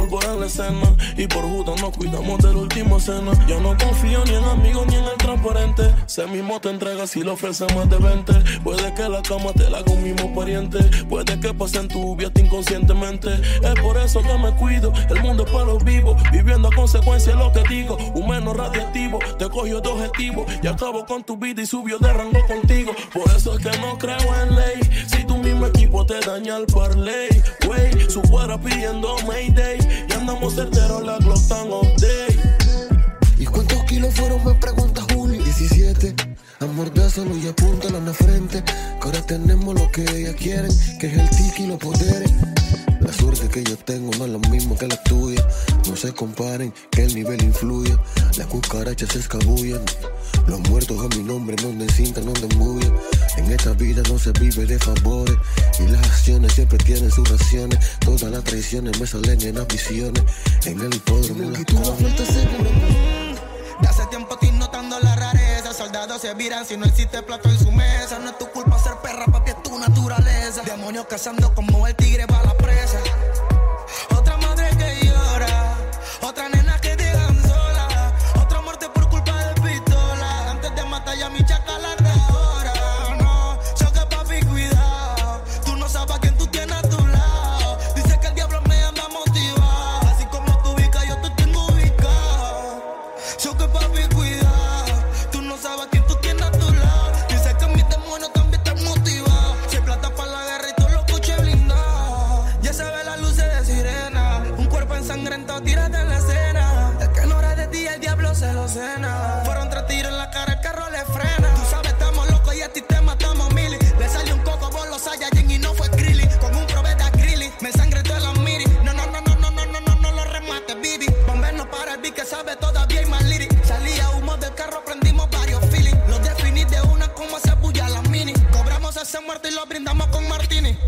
la escena. Y por justo nos cuidamos de la última cena. Yo no confío ni en amigos ni en el transparente. Ese mismo te entrega si le ofrece más de veinte. Puede que la cama te la haga un mismo pariente. Puede que pase en tu vida inconscientemente. Es por eso que me cuido. El mundo es para los vivos. Viviendo a consecuencia de lo que digo. Un menos radiactivo. Te cogió de objetivo. Y acabo con tu vida y subió de rango contigo. Por eso es que no creo en ley. Si tu mismo equipo te daña el parlay. Wey, su fuera pidiendo Mayday. Y andamos certeros, la Glock tan all day. ¿Y cuántos kilos fueron? Me pregunta Julio. diecisiete. Amordázalo y apúntalo en la frente. Que ahora tenemos lo que ellas quieren, que es el tiki y los poderes. La suerte que yo tengo no es lo mismo que la tuya. No se comparen, que el nivel influye. Las cucarachas se escabullen. Los muertos a mi nombre no me cintan, no me embullen. En esta vida no se vive de favores. Y las acciones siempre tienen sus raciones. Todas las traiciones me salen en las visiones. En el hipódromo las cosas. De hace tiempo estoy notando la rareza. Soldados se viran si no existe plato en su mesa. No es tu culpa ser perra, papi, es tu naturaleza. Demonios cazando como el tigre va a la presa. Otra madre que llora, otra nena que dejan sola, otra muerte por culpa de pistola. Antes de matar ya mi chacal ahora. No, choque papi, cuidado. Tú no sabes a quién tú tienes a tu lado. Dice que el diablo me anda motivado. Así como tú ubicas, yo te tengo ubicado. Choque papi, cuidado. Tú no sabes a quién tú tienes a tu lado. Dice que mis demonios también están motivados. Si hay plata para la guerra y todos los coches blindados. Ya se ve las luces de sirena. Un cuerpo ensangrentado, tírate en la escena. El que no era de ti, el diablo se lo cena. Fueron tres tiros en la cara, el carro le frena. Tú sabes, estamos locos y a ti te matamos mili. Le salió un coco por los Saiyajin y no fue Krillin. Con un prove de acrylic, me ensangrentó la miri. No, no, no, no, no, no, no, no, no lo remates, baby. Bomber no para el beat que sabe todavía hay más lyric. Salía humo del carro, prendimos varios feelings. Los definí de una como se bulla las mini. Cobramos ese muerto y lo brindamos con martini.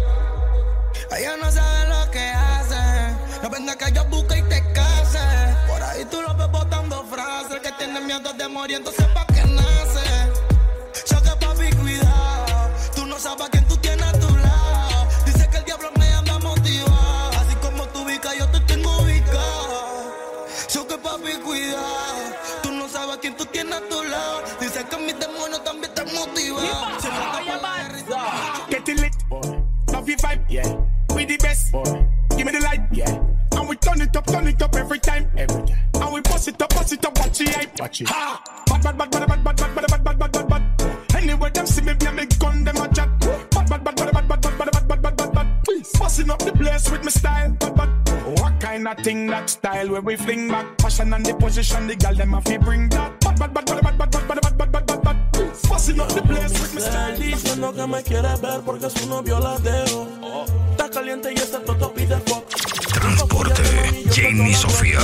Ella no sabe lo que hace. No venga que yo busque y te case. Por ahí tú lo ves botando frases. Que tiene miedo de morir, entonces pa' que nace. Choque papi, cuidado. Tú no sabes a quién tú tienes a tu lado. Dice que el diablo me anda motivado. Así como tú ubicas, yo te tengo ubicado. Choque papi, cuidado. Tú no sabes a quién tú tienes a tu lado. Dice que mis demonios también están motivados. Se mata por la guerra y tú. Get it lit, love your vibe, yeah. We the best, give me the light, yeah. And we turn it up, turn it up every time, every time. And we bust it up, bust it up, watch it hype, watch it. Ha! Bad, bad, bad, bad, bad, bad, bad, bad, bad, bad, bad, bad. Anywhere them see me, me me gun them a chat. Bad, bad, bad, bad, bad, bad, bad, bad, bad, bad, bad, bad. Busting up the place with my style, bad, bad. What kind of thing that style where we fling back? Fashion and the position, the girl them have to bring that. Bad, bad, bad, bad, bad, bad, bad, bad, bad, bad, bad, bad. Busting up the place with my style. Diciendo que me quiere ver porque su novio la dejo. Está caliente y ese toto pide fuck. Transporte, Jamie Sofía.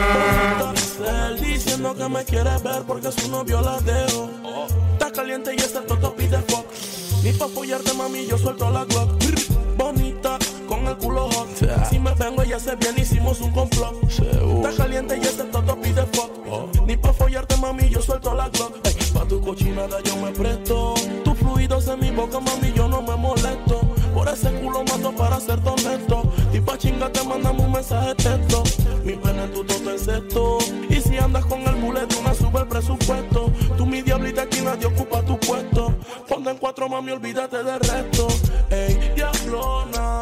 Él diciendo que me quiere ver porque su novio la dejo. Está caliente y ese toto pide fuck. Ni pa' apoyarte, mami, yo suelto la Glock. Bonita, con el culo hot. Si me vengo, ella se viene, hicimos un complot. Está caliente y ese toto pide fuck. Ni pa' follarte, mami, yo suelto la Glock. Ey, pa' tu cochinada yo me presto. Tus fluidos en mi boca, mami, yo no me molesto. Por ese culo mato para ser honesto. Y pa' chinga te mandamos un mensaje de texto. Mi pene tu toto es esto. Y si andas con el bullet, una sube el presupuesto. Tú mi diablita aquí nadie ocupa tu puesto. Ponte en cuatro, mami, olvídate del resto. Ey, diablona,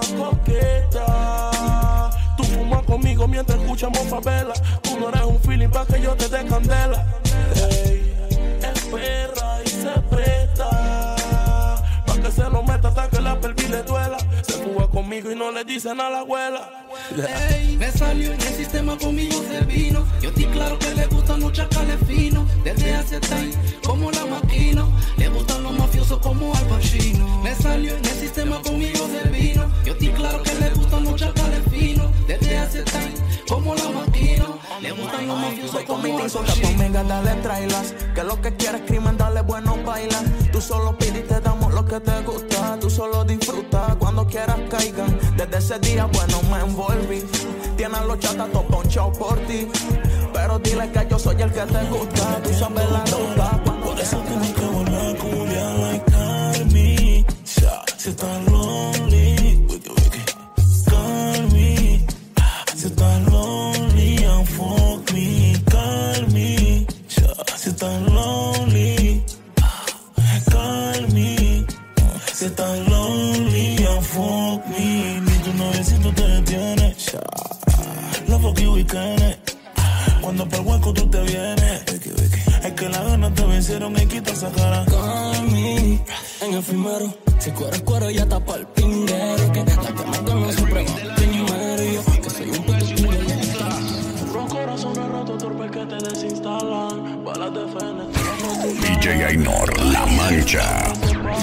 coqueta. Tú fumas conmigo mientras escuchamos favela. Tú no eres un feeling pa' que yo te dé candela. Ey, es perra y se presta. Pa' que se lo meta hasta que la pelvis le duela. Se fuga conmigo y no le dicen a la abuela. Ey, me salió en el sistema conmigo se vino. Yo estoy claro que le gustan los chacales finos. Desde hace time, como la maquina. Le gustan los mafiosos como Al Pacino. Me salió en el sistema conmigo se vino. Yo estoy claro que le gustan los chacales finos. Desde hace time, como la maquina. Le gustan los mafiosos como Al Pacino. Conmigo dale trailas. Que lo que quieres crimen, dale bueno baila. Tú solo pides y te damos lo que te gusta. Tú solo disfruta cuando quieras caigan. Desde ese día bueno me envolví. Tienes los chatas todo ponchados por ti. Pero dile que yo soy el que te gusta. Tú sabes la ruta. Por eso tienes que volver a culiar like Carmi. Si estás lonely, wiki wiki. Carmi. Si estás lonely. fuck you weekend. Cuando por hueco tú te vienes. Es que las ganas te vencieron y quita esa cara. Con mí, en el primero. Si cuero es cuero ya tapa el pinguero. Que la que manda no se prueba primero. Yo que soy un puto pinguero. Puro corazón roto, torpe que te desinstalan. Balas de freno. D J Ainor, La Mancha.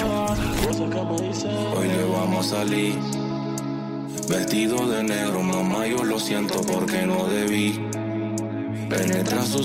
Hoy le vamos a salir vestido de negro, mamá, yo lo siento porque no debí penetrar su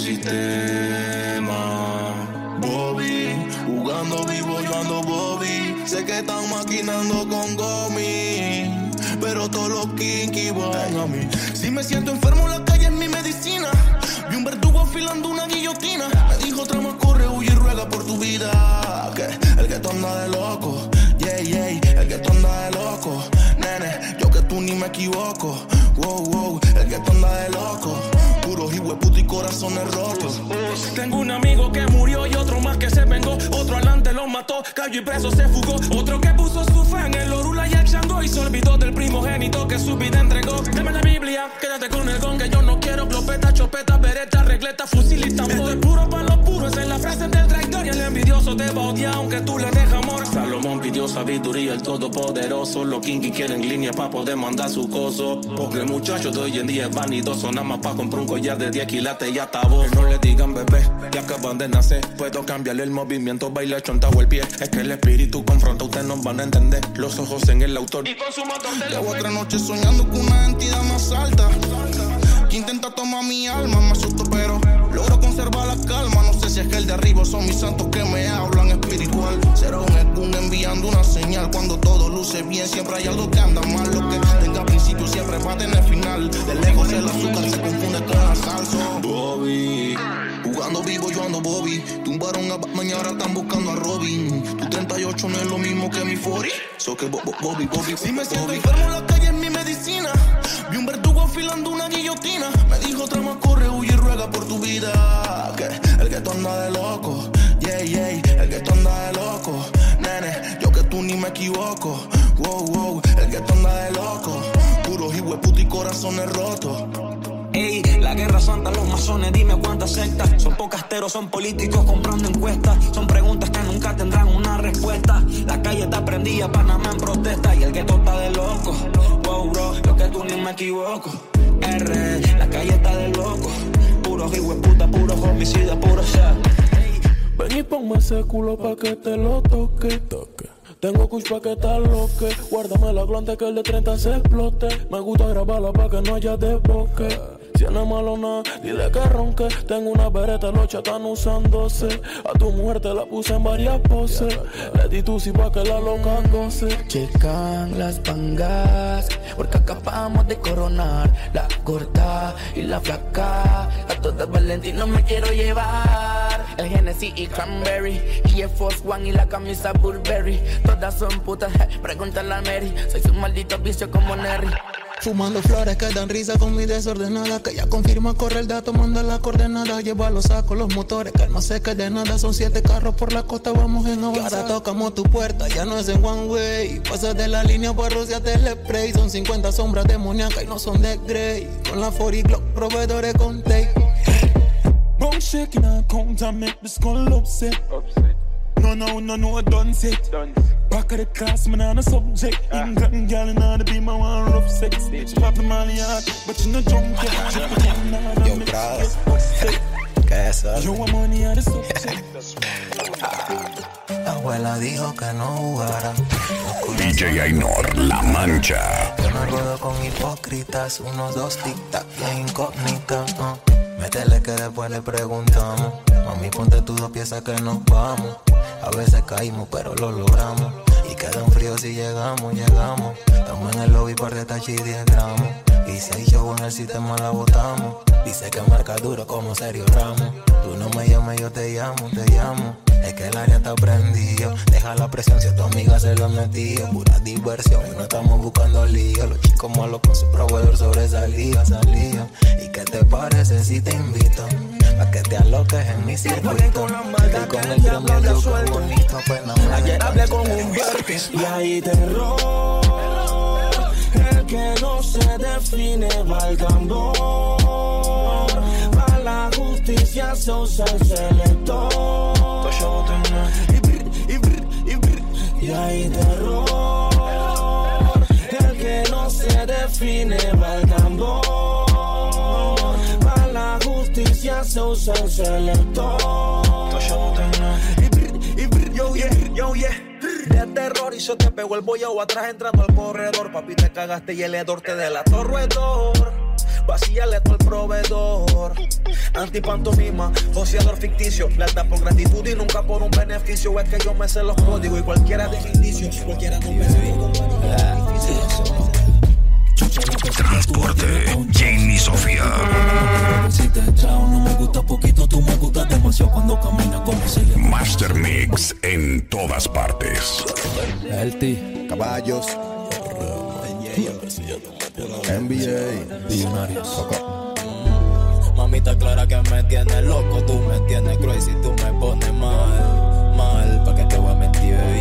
sistema. Bobby, jugando vivo, yo ando Bobby. Sé que están maquinando con Gomi, pero todos los kinky van a mí. Si me siento enfermo, la calle es mi medicina. Vi un verdugo afilando una guillotina. Me dijo, trama, corre, huye y ruega por tu vida. Que el que tú anda de loco, yeah, yeah, el que tú anda de loco. Nene, yo que tú ni me equivoco. Wow, wow, el que tú anda de loco. Puros hijueputos y corazones rotos. Tengo un amigo que murió y otro más que se vengó. Otro adelante lo mató, cayó y preso se fugó. Otro que puso su fe en el Orula y el Chango y se olvidó del primogénito que su vida entregó. Dame la Biblia, quédate con el gon que yo no quiero glopeta, chopeta, bereta, regleta, fusil y tambor. Esto es puro pa' los puros, esa es la frase del traidor y el envidioso te va a odiar aunque tú le dejas amor. Salomón pidió sabiduría, el todopoderoso. Los kinky quieren línea pa' poder mandar su coso. Porque el muchacho de hoy en día es vanidoso, nada más pa' comprar un collar de diez quilates y hasta vos. No le digan bebé, que acaban de nacer. Puedo cambiarle el movimiento, baila chontado el pie. Es que el espíritu confronta, ustedes no van a entender. Los ojos en el autor y con su motor de llevo otra noche soñando con una entidad más alta que intenta tomar mi alma, me asusto pero logro conservar la calma. No sé si es que el de arriba son mis santos que me hablan espiritual. Será un Ekun enviando una señal. Cuando todo luce bien siempre hay algo que anda mal. Lo que tenga principio siempre va a tener final. De lejos el azúcar se confunde con la salsa. Bobby, jugando vivo yo ando Bobby. Tumbaron a Batman y ahora están buscando a Robin. Tu treinta y ocho no es lo mismo que mi cuarenta. So que bo bo Bobby, Bobby, si me siento enfermo la calle es mi medicina. Vi un verdugo afilando una guillotina. Me dijo, trama, corre, huye y ruega por tu vida. Que el que tú anda de loco, yeah, yeah, el que tú anda de loco. Nene, yo que tú ni me equivoco. Wow, wow, el que tú anda de loco. Puros hijueputos y corazones rotos. Ey, la guerra santa, los masones, dime cuántas sectas. Son pocasteros, son políticos comprando encuestas. Son preguntas que nunca tendrán una respuesta. La calle está prendida, Panamá en protesta. Y el que está de loco, wow bro, yo que tú ni me equivoco. R, la calle está de loco. Puros hijueputa, puros homicidas, puros ya. Ven y ponme ese culo pa' que te lo toque, toque. Tengo kush pa' que tal lo que. Guárdame la glande que el de treinta se explote. Me gusta grabarla pa' que no haya desboque. Si no es malo nada, dile que ronque. Tengo una bereta, los chatan usándose. A tu mujer te la puse en varias poses. Le di tu si pa' que la loca goce. Checan las pangas, porque acabamos de coronar la gorda y la flaca. A todas Valentino me quiero llevar. El Genesis y Cranberry, y el Force One y la camisa Burberry. Todas son putas, pregúntale a Mary. Soy su maldito vicio como Nerry. Fumando flores que dan risa con mi desordenada. Que ya confirma, corre el dato, manda la coordenada. Lleva los sacos, los motores, que no sé qué de nada. Son siete carros por la costa, vamos en avanzada. Ahora tocamos tu puerta, ya no es en one way. Pasas de la línea por Rusia, telespray. Son cincuenta sombras demoníacas y no son de Grey. Con la cuarenta Glock, proveedores con tape. Bone shaking and count and make the skull upset. No, no, no, no, done set. Back of the class, man, on a subject. England girl, and all the be my one rough sex. She pop the money out, but you no jump yet. She put in all the mix. ¿Qué es eso? Yo want money out of subject. La abuela dijo que no jugara. D J Ainor, La Mancha. Yo no ruedo con hipócritas, unos dos tic-tac y incógnita. Uh. Métele que después le preguntamos. Mami, ponte tus dos piezas que nos vamos. A veces caímos, pero lo logramos. Y quedan fríos si llegamos, llegamos. Estamos en el lobby para retachar diez gramos. Y si hay show en el sistema la botamos. Dice que marca duro como Sergio Ramos. Tú no me llames, yo te llamo, te llamo. Es que el área está prendido. Deja la presión si a tu amiga se lo ha metido. Pura diversión y no estamos buscando lío. Los chicos malos con su proveedor sobresalía, salía. ¿Y qué te parece si te invito? A que te aloques en mi circuito. Y con el drum del loco bonito, pues no me. Ayer hablé con un Berkes y ahí te robo. El El que no se define va al tambor. Para la justicia se usa el selector. Y hay terror. El que no se define va al tambor. Para la justicia se usa el selector. Yo yeah, yo yeah. De terror y se te pegó el bollao atrás entrando al corredor. Papi, te cagaste y el hedor te delató roedor. Vacíale todo el proveedor. Antipantomima, joseador ficticio. Lealtad por gratitud y nunca por un beneficio. Es que yo me sé los códigos y cualquiera de mis indicios. Cualquiera no me sé con Transporte, Jamie Sofía. Si te echao, no me gusta poquito, tú me gustas demasiado cuando caminas como se llama. Master Mix en todas partes. El T, caballos, N B A, Billonarios. Mamita clara que me tienes loco, tú me tienes crazy, tú me pones mal, mal, pa' que te voy a mentir, baby.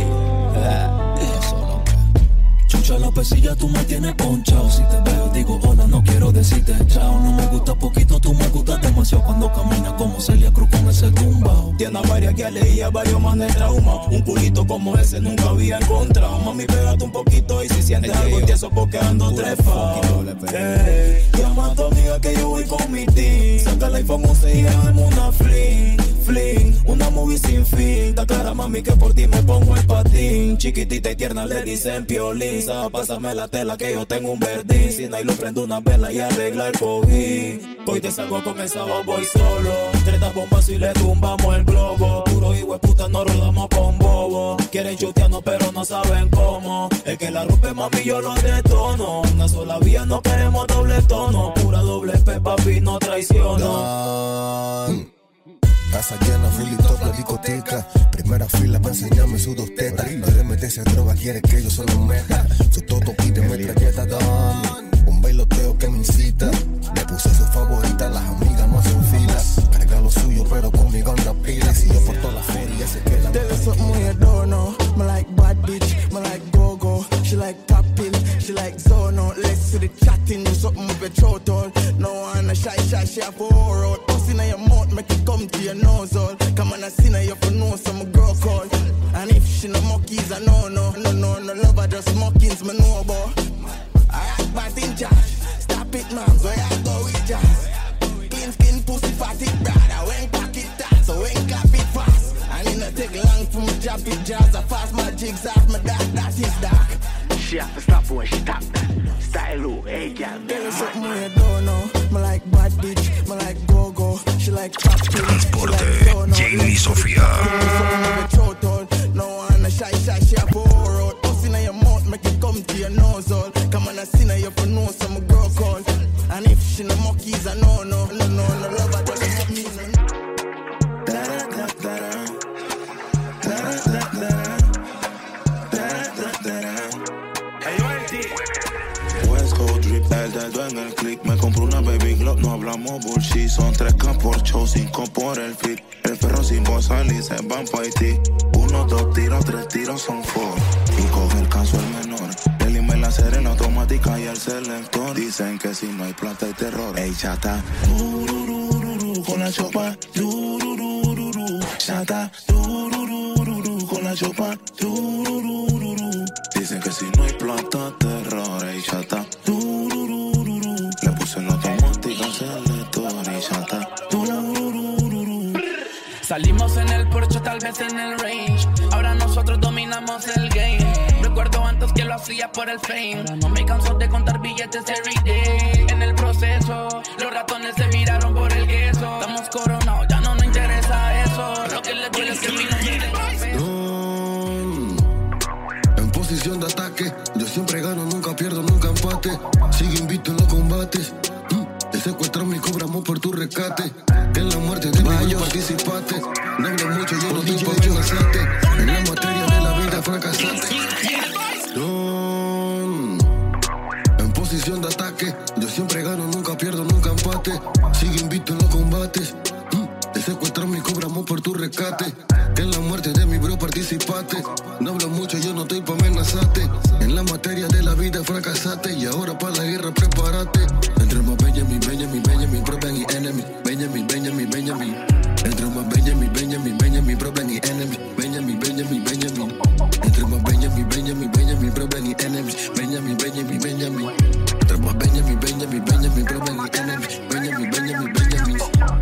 Chucha la pesilla, tú me tienes ponchao. Si te veo digo hola, no quiero decirte chao. No me gusta poquito, tú me gustas demasiado cuando caminas como Celia Cruz con ese tumbao. Tiene varias que leía varios más de trauma. Un culito como ese nunca había encontrado. Mami, pégate un poquito y si sientes el algo tieso porque ando trepado. Hey, llama a tu amiga que yo voy con mi team. Saca el iPhone once y dame una fling, fling. Una movie sin fin. Da clara mami que por ti me pongo el patín. Chiquitita y tierna le dicen piolín. Pásame la tela que yo tengo un verdín. Si no hay luz prendo una vela y arregla el cojín. Hoy te salgo con esa voy solo. Treta bombas y le tumbamos el globo. Puro hijo de puta no rodamos con bobo. Quieren chutearnos pero no saben cómo. El que la rompe mami yo lo detono. Una sola vía no queremos doble tono. Pura doble P papi no traiciono. Casa llena, full y top la discoteca. Primera fila para enseñarme sus dos tetas. No le metes a droga, quiere que yo solo meta. Su toto pide metralleta, don. Un bailoteo que me incita. Le puse su favorita, las amigas no hacen filas. Carga lo suyo, pero conmigo anda pila. Y si yo por toda la feria se queda. Tell her something we don't know. Me like bad bitch, me like go-go. She like tapping, she like zono. Let's see the chatting, do something with your throat all. No one a shy shy, she have a horror. In your mouth, make it come to your nose all. Come on, I see now you for know some girl call. And if she no monkeys, I know no, no, no, no love her, just mockings, me know about. I act bad in charge, stop it man, so I go with jazz. Clean skin, pussy, fatty, brother, when pocket tight, so when clap it fast. And it no take long for me drop it jazz, I fast my jigs off my dark, that is dark. She have to stop when she tap that. Style low, hey girl, tell her something you don't know. Me like bad bitch, me like go-go. She like Transporte, Jamie Sofía. No one a shy shy, she have a horror. Puss in your mouth, make it come to your nose all. Come on, I see now you for know some girl call. And if she no monkeys, I know no, no, no, no love her, just fuck me. El dedo en el click, me compro una baby glock, no hablamos bullshit. Son tres K por show, cinco por el fit. El perro sin voz y se van pa' Haití. Uno, dos tiros, tres tiros son four. Y coge el caso el menor. El email la serena automática y el selector. Dicen que si no hay plata hay terror. Ey, chata, dururururu, con la chopa, dururururu. Chata, dururururu, con la chopa, dururururu. Dicen que si no hay plata, terror. Ey, chata, salimos en el Porsche, tal vez en el range. Ahora nosotros dominamos el game. Recuerdo antes que lo hacía por el fame. Ahora no me canso de contar billetes every day. En el proceso, los ratones se viraron por el queso. Estamos coronados, ya no nos interesa eso. Lo que les duele es que mi no tiene en posición de ataque, yo siempre gano, nunca pierdo, nunca empate. Sigue invicto en los combates. Te secuestran y cobramos por tu rescate. En la muerte de mi yo participaste. No hables mucho, yo no te puedo amenazarte. En la materia de la vida fracasaste. No. En posición de ataque, yo siempre gano, nunca pierdo, nunca empate. Sigue invicto en los combates. Te secuestran y cobramos por tu rescate. En la muerte de mi bro participaste. No hablo mucho, yo no estoy pa' amenazarte. En la materia de la vida fracasaste y ahora para la guerra prepárate. Entre más Benjamin, Benjamin, Benjamin, problem y enemy. Benjamin, Benjamin, Benjamin. Entre más Benjamin, Benjamin, Benjamin, problem y enemy. Benjamin, Benjamin, Benjamin. Entre más Benjamin, Benjamin, Benjamin, problem y enemy. Benjamin, Benjamin, Benjamin. Entre más Benjamin, Benjamin, Benjamin, problem y enemy. Benjamin, Benjamin, Benjamin.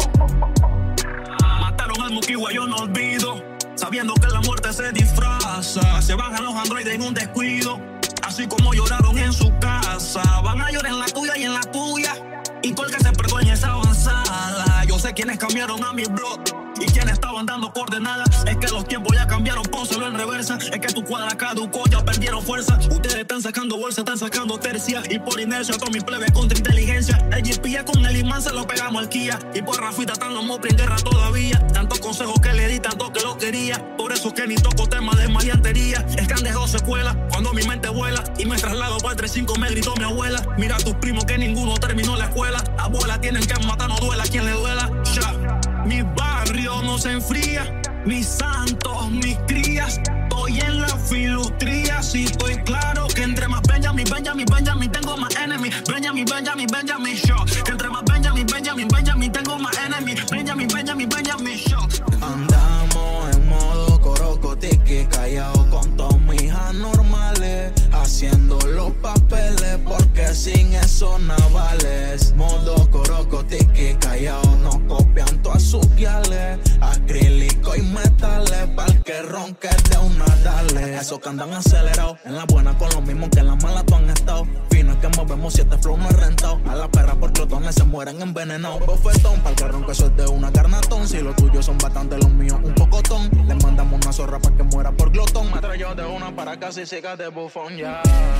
Mataron al Mukiwa, yo no olvido. Sabiendo que la muerte se disfraza. Se bajan los androides en un descuido. Así como lloraron en su casa. Van a llorar en la tuya y en la tuya. Y todo el que se perdió en esa avanzada. Yo sé quiénes cambiaron a mi blog y quienes estaban dando coordenadas. Es que los tiempos ya cambiaron, pónselo en reversa. Es que tu cuadra caducó, ya perdieron fuerza. Ustedes están sacando bolsa, están sacando tercia. Y por inercia, todos mis plebes contra inteligencia. El G P S con el imán se lo pegamos al Kia. Y por Rafita están los mopri en guerra todavía. Tantos consejos que le di, tanto que lo quería. Por eso que ni toco temas de maleantería. Es que han dejado secuela cuando mi mente vuela. Y me traslado para el tres cinco, me gritó mi abuela. Mira a tus primos que ninguno terminó la escuela. Abuela, tienen que matar, no duela a quien le duela. Ya. Mi barrio no se enfría, mis santos, mis crías. Estoy en la filustría, si estoy claro que entre más Benjamin, Benjamin, Benjamin, tengo más enemy. Benjamin, Benjamin, Benjamin, show. Que entre más Benjamin, Benjamin, Benjamin, tengo más enemy. Benjamin, Benjamin, Benjamin, show. Andamos en modo corocotique, callado con todos mis anormales, haciendo los papeles porque sin eso navales. Modo corocotique, callado, no copian todas sus guiales. Acrílico y metales, pa'l que ronque de una dale. Esos que andan acelerados, en la buena con lo mismo que en la mala tú han estado. Fino es que movemos siete flow no es rentado. A la perra por clotones se mueren envenenados. Bofetón, pa'l que ronque eso es de una carnatón. Si los tuyos son bastante, los míos un pocotón. Les mandamos una zorra pa' que muera por glotón. Me traigo de una para casi sigas de bufón ya.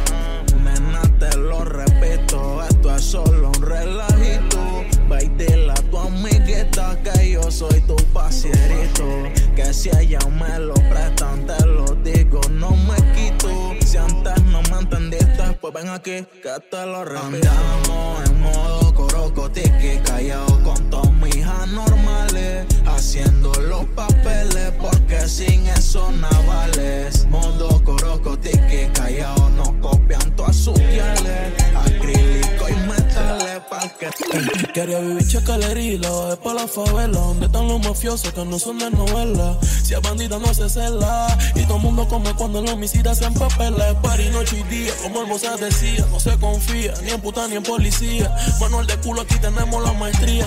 Nena, te lo repito, esto es solo un relajito. Ve y dile a tu amiguita que yo soy tu pasierito. Que si ella me lo prestan, te lo digo, no me quito. Si antes no me entendiste, pues ven aquí, que te lo repito. Andamos en modo corocotique, callado con todos mis anormales, haciendo los papeles porque sin eso navales. Modo corocotique, callado, no copian todas sus guiales. Acrílico y metales pa'l que... Quería vivir chacalería, la bajé pa' la favela, donde están los mafiosos que no son de novela. Si es bandida no se cela, y todo el mundo come cuando los homicidas se empapela. Es party noche y día, como el Bosa decía, no se confía, ni en puta ni en policía. Manual de culo, aquí tenemos la maestría.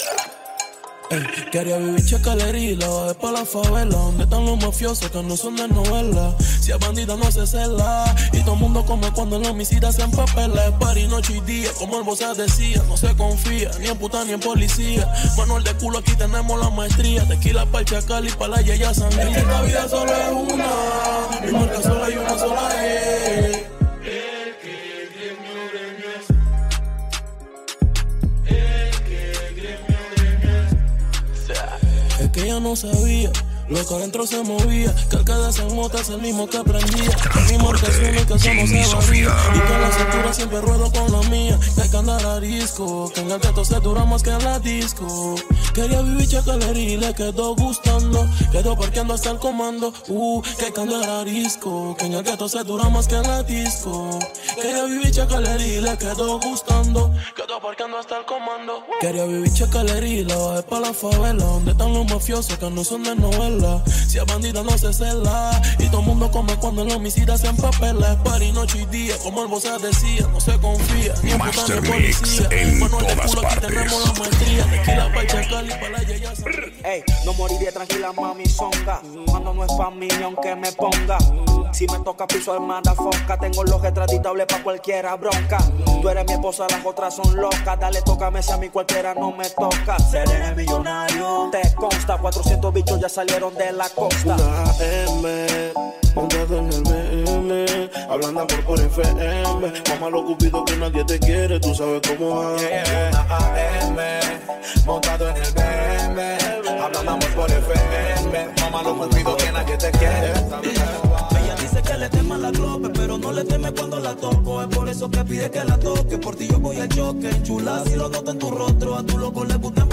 Ey, quería vivir chacalería, la bajé pa' la favela, donde están los mafiosos que no son de novela. Si es bandida no se cela, y todo el mundo come cuando los homicidas se empapela. Es party noche y día, como el Bosa decía, no se confía, ni en puta ni en policía. Manual de culo, aquí tenemos la maestría. Tequila pa'l chacal y pa' la yaya sangría. Es que esta vida solo es una, mi marca sola y una sola es. Que ella no sabía lo que adentro se movía, que el que desenmota es el mismo que prendía, el mismo que suena y que eso no se varía, y que en la cintura siempre ruedo con la mía, que hay que andar a disco, que en el gato se dura más que en la disco. Quería vivir chacalería y le quedó gustando, quedó parqueando hasta el comando, uh, que hay que andar a disco, que en el gato se dura más que en la disco. Quería vivir chacalería y le quedó gustando, quedó parqueando hasta el comando. Quería vivir chacalería y la bajé pa' la favela, donde están los mafiosos que no son de novela. Si es bandida no se cela, y todo el mundo come cuando los homicidas se empapela. Es party noche y día, como el Bosa decía, no se confía, ni en puta ni en policía. Manual de culo, aquí tenemos la maestría. Tequila pa'l chacal y pa' la yaya. Ey, no moriré tranquila, mami, zonga. Cuando no es pa' mí, ni aunque me ponga. Si me toca piso armada foca, tengo los extraditables pa' cualquiera bronca. Tú eres mi esposa, las otras son locas. Dale, tócame si a mí cualquiera no me toca. Seré millonario, te consta. cuatrocientos bichos ya salieron de la costa. Una M, montado en el B M, hablando por por F M. Mamá lo cupido que nadie te quiere, tú sabes cómo es. Yeah, una A M, montado en el B M, hablando por F M. Mamá lo cupido que nadie te quiere. Ella dice que le tema la globe, pero no le teme cuando la toco. Es por eso que pide que la toque, por ti yo voy al choque. Chula, si lo noto en tu rostro, a tu loco le gustan varias poses.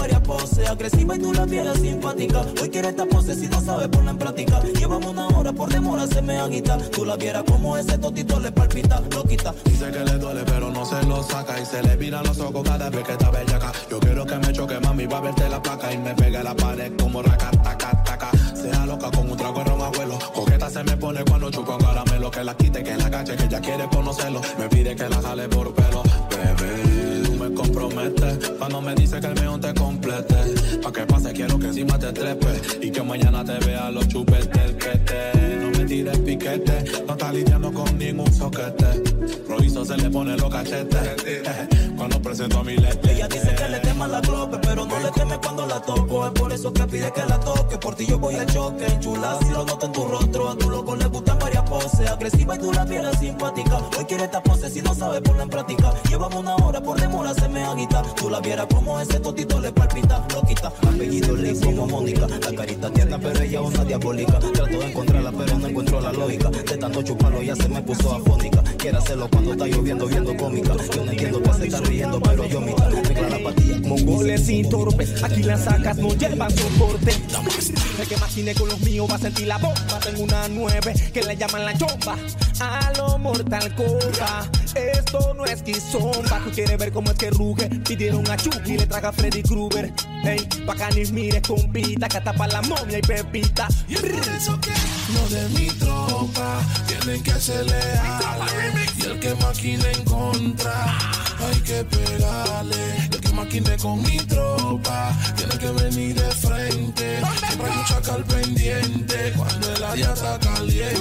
pose agresiva y tú la tienes simpática. Hoy quiere esta pose si no sabes ponerla en práctica. Llevamos una hora por demora, se me agita. Tú la vieras como ese totito le palpita, lo quita. Dice que le duele pero no se lo saca y se le viran los ojos cada vez que está bellaca. Yo quiero que me choque mami, va a verte la placa y me pegue la pared como raca, taca, taca. Sea loca con un trago de ron abuelo. Coqueta se me pone cuando chupo un caramelo. Que la quite, que la cache, que ella quiere conocerlo. Me pide que la jale por pelo. Bebé, tú me comprometes cuando me dice que el mío te complete. Pa' que pase quiero que encima te trepe y que mañana te vea los chupetes del quete. No me tires piquete, no estás lidiando con ningún soquete. Roizo se le pone los cachetes cuando presento a mi leche. Ella dice que le tema la clope, pero no le teme cuando la toco. Es por eso que pide que la toque. Por ti yo voy al choque, chula, si lo noto en tu rostro. A tu loco le gustan varias poses, agresiva y tú la tienes simpática. Hoy quiere esta pose si no sabes ponerla en práctica. Llevamos una hora por demora, se me agita. Tú la vieras como ese totito le palpita, lo quita. Apellido Liz como Mónica, la carita tienda pero ella una diabólica. Trato de encontrarla pero no encuentro la lógica. De tanto chuparlo ya se me puso afónica. Quiere hacerlo cuando está lloviendo, viendo cómica. Yo no entiendo que se está riendo, pero yo mitad. Mezcla la patilla. Mongoles y torpes, aquí las sacas no llevan soporte. El que maquine con los míos va a sentir la bomba. Tengo una nueve que le llaman la chomba. A lo Mortal Kombat. Esto no es quizomba. Tú quieres ver cómo es que ruge. Pidieron a Chucky y le traga a Freddy Krueger. Hey, bacanis mire compita. Que tapa la momia y pepita. Y es por eso que no de mi tropa tienen que ser leales. Y el que maquine en contra hay que pegarle. Y el que maquine con mi tropa tiene que venir de frente. Siempre hay un chacal pendiente cuando el área está caliente.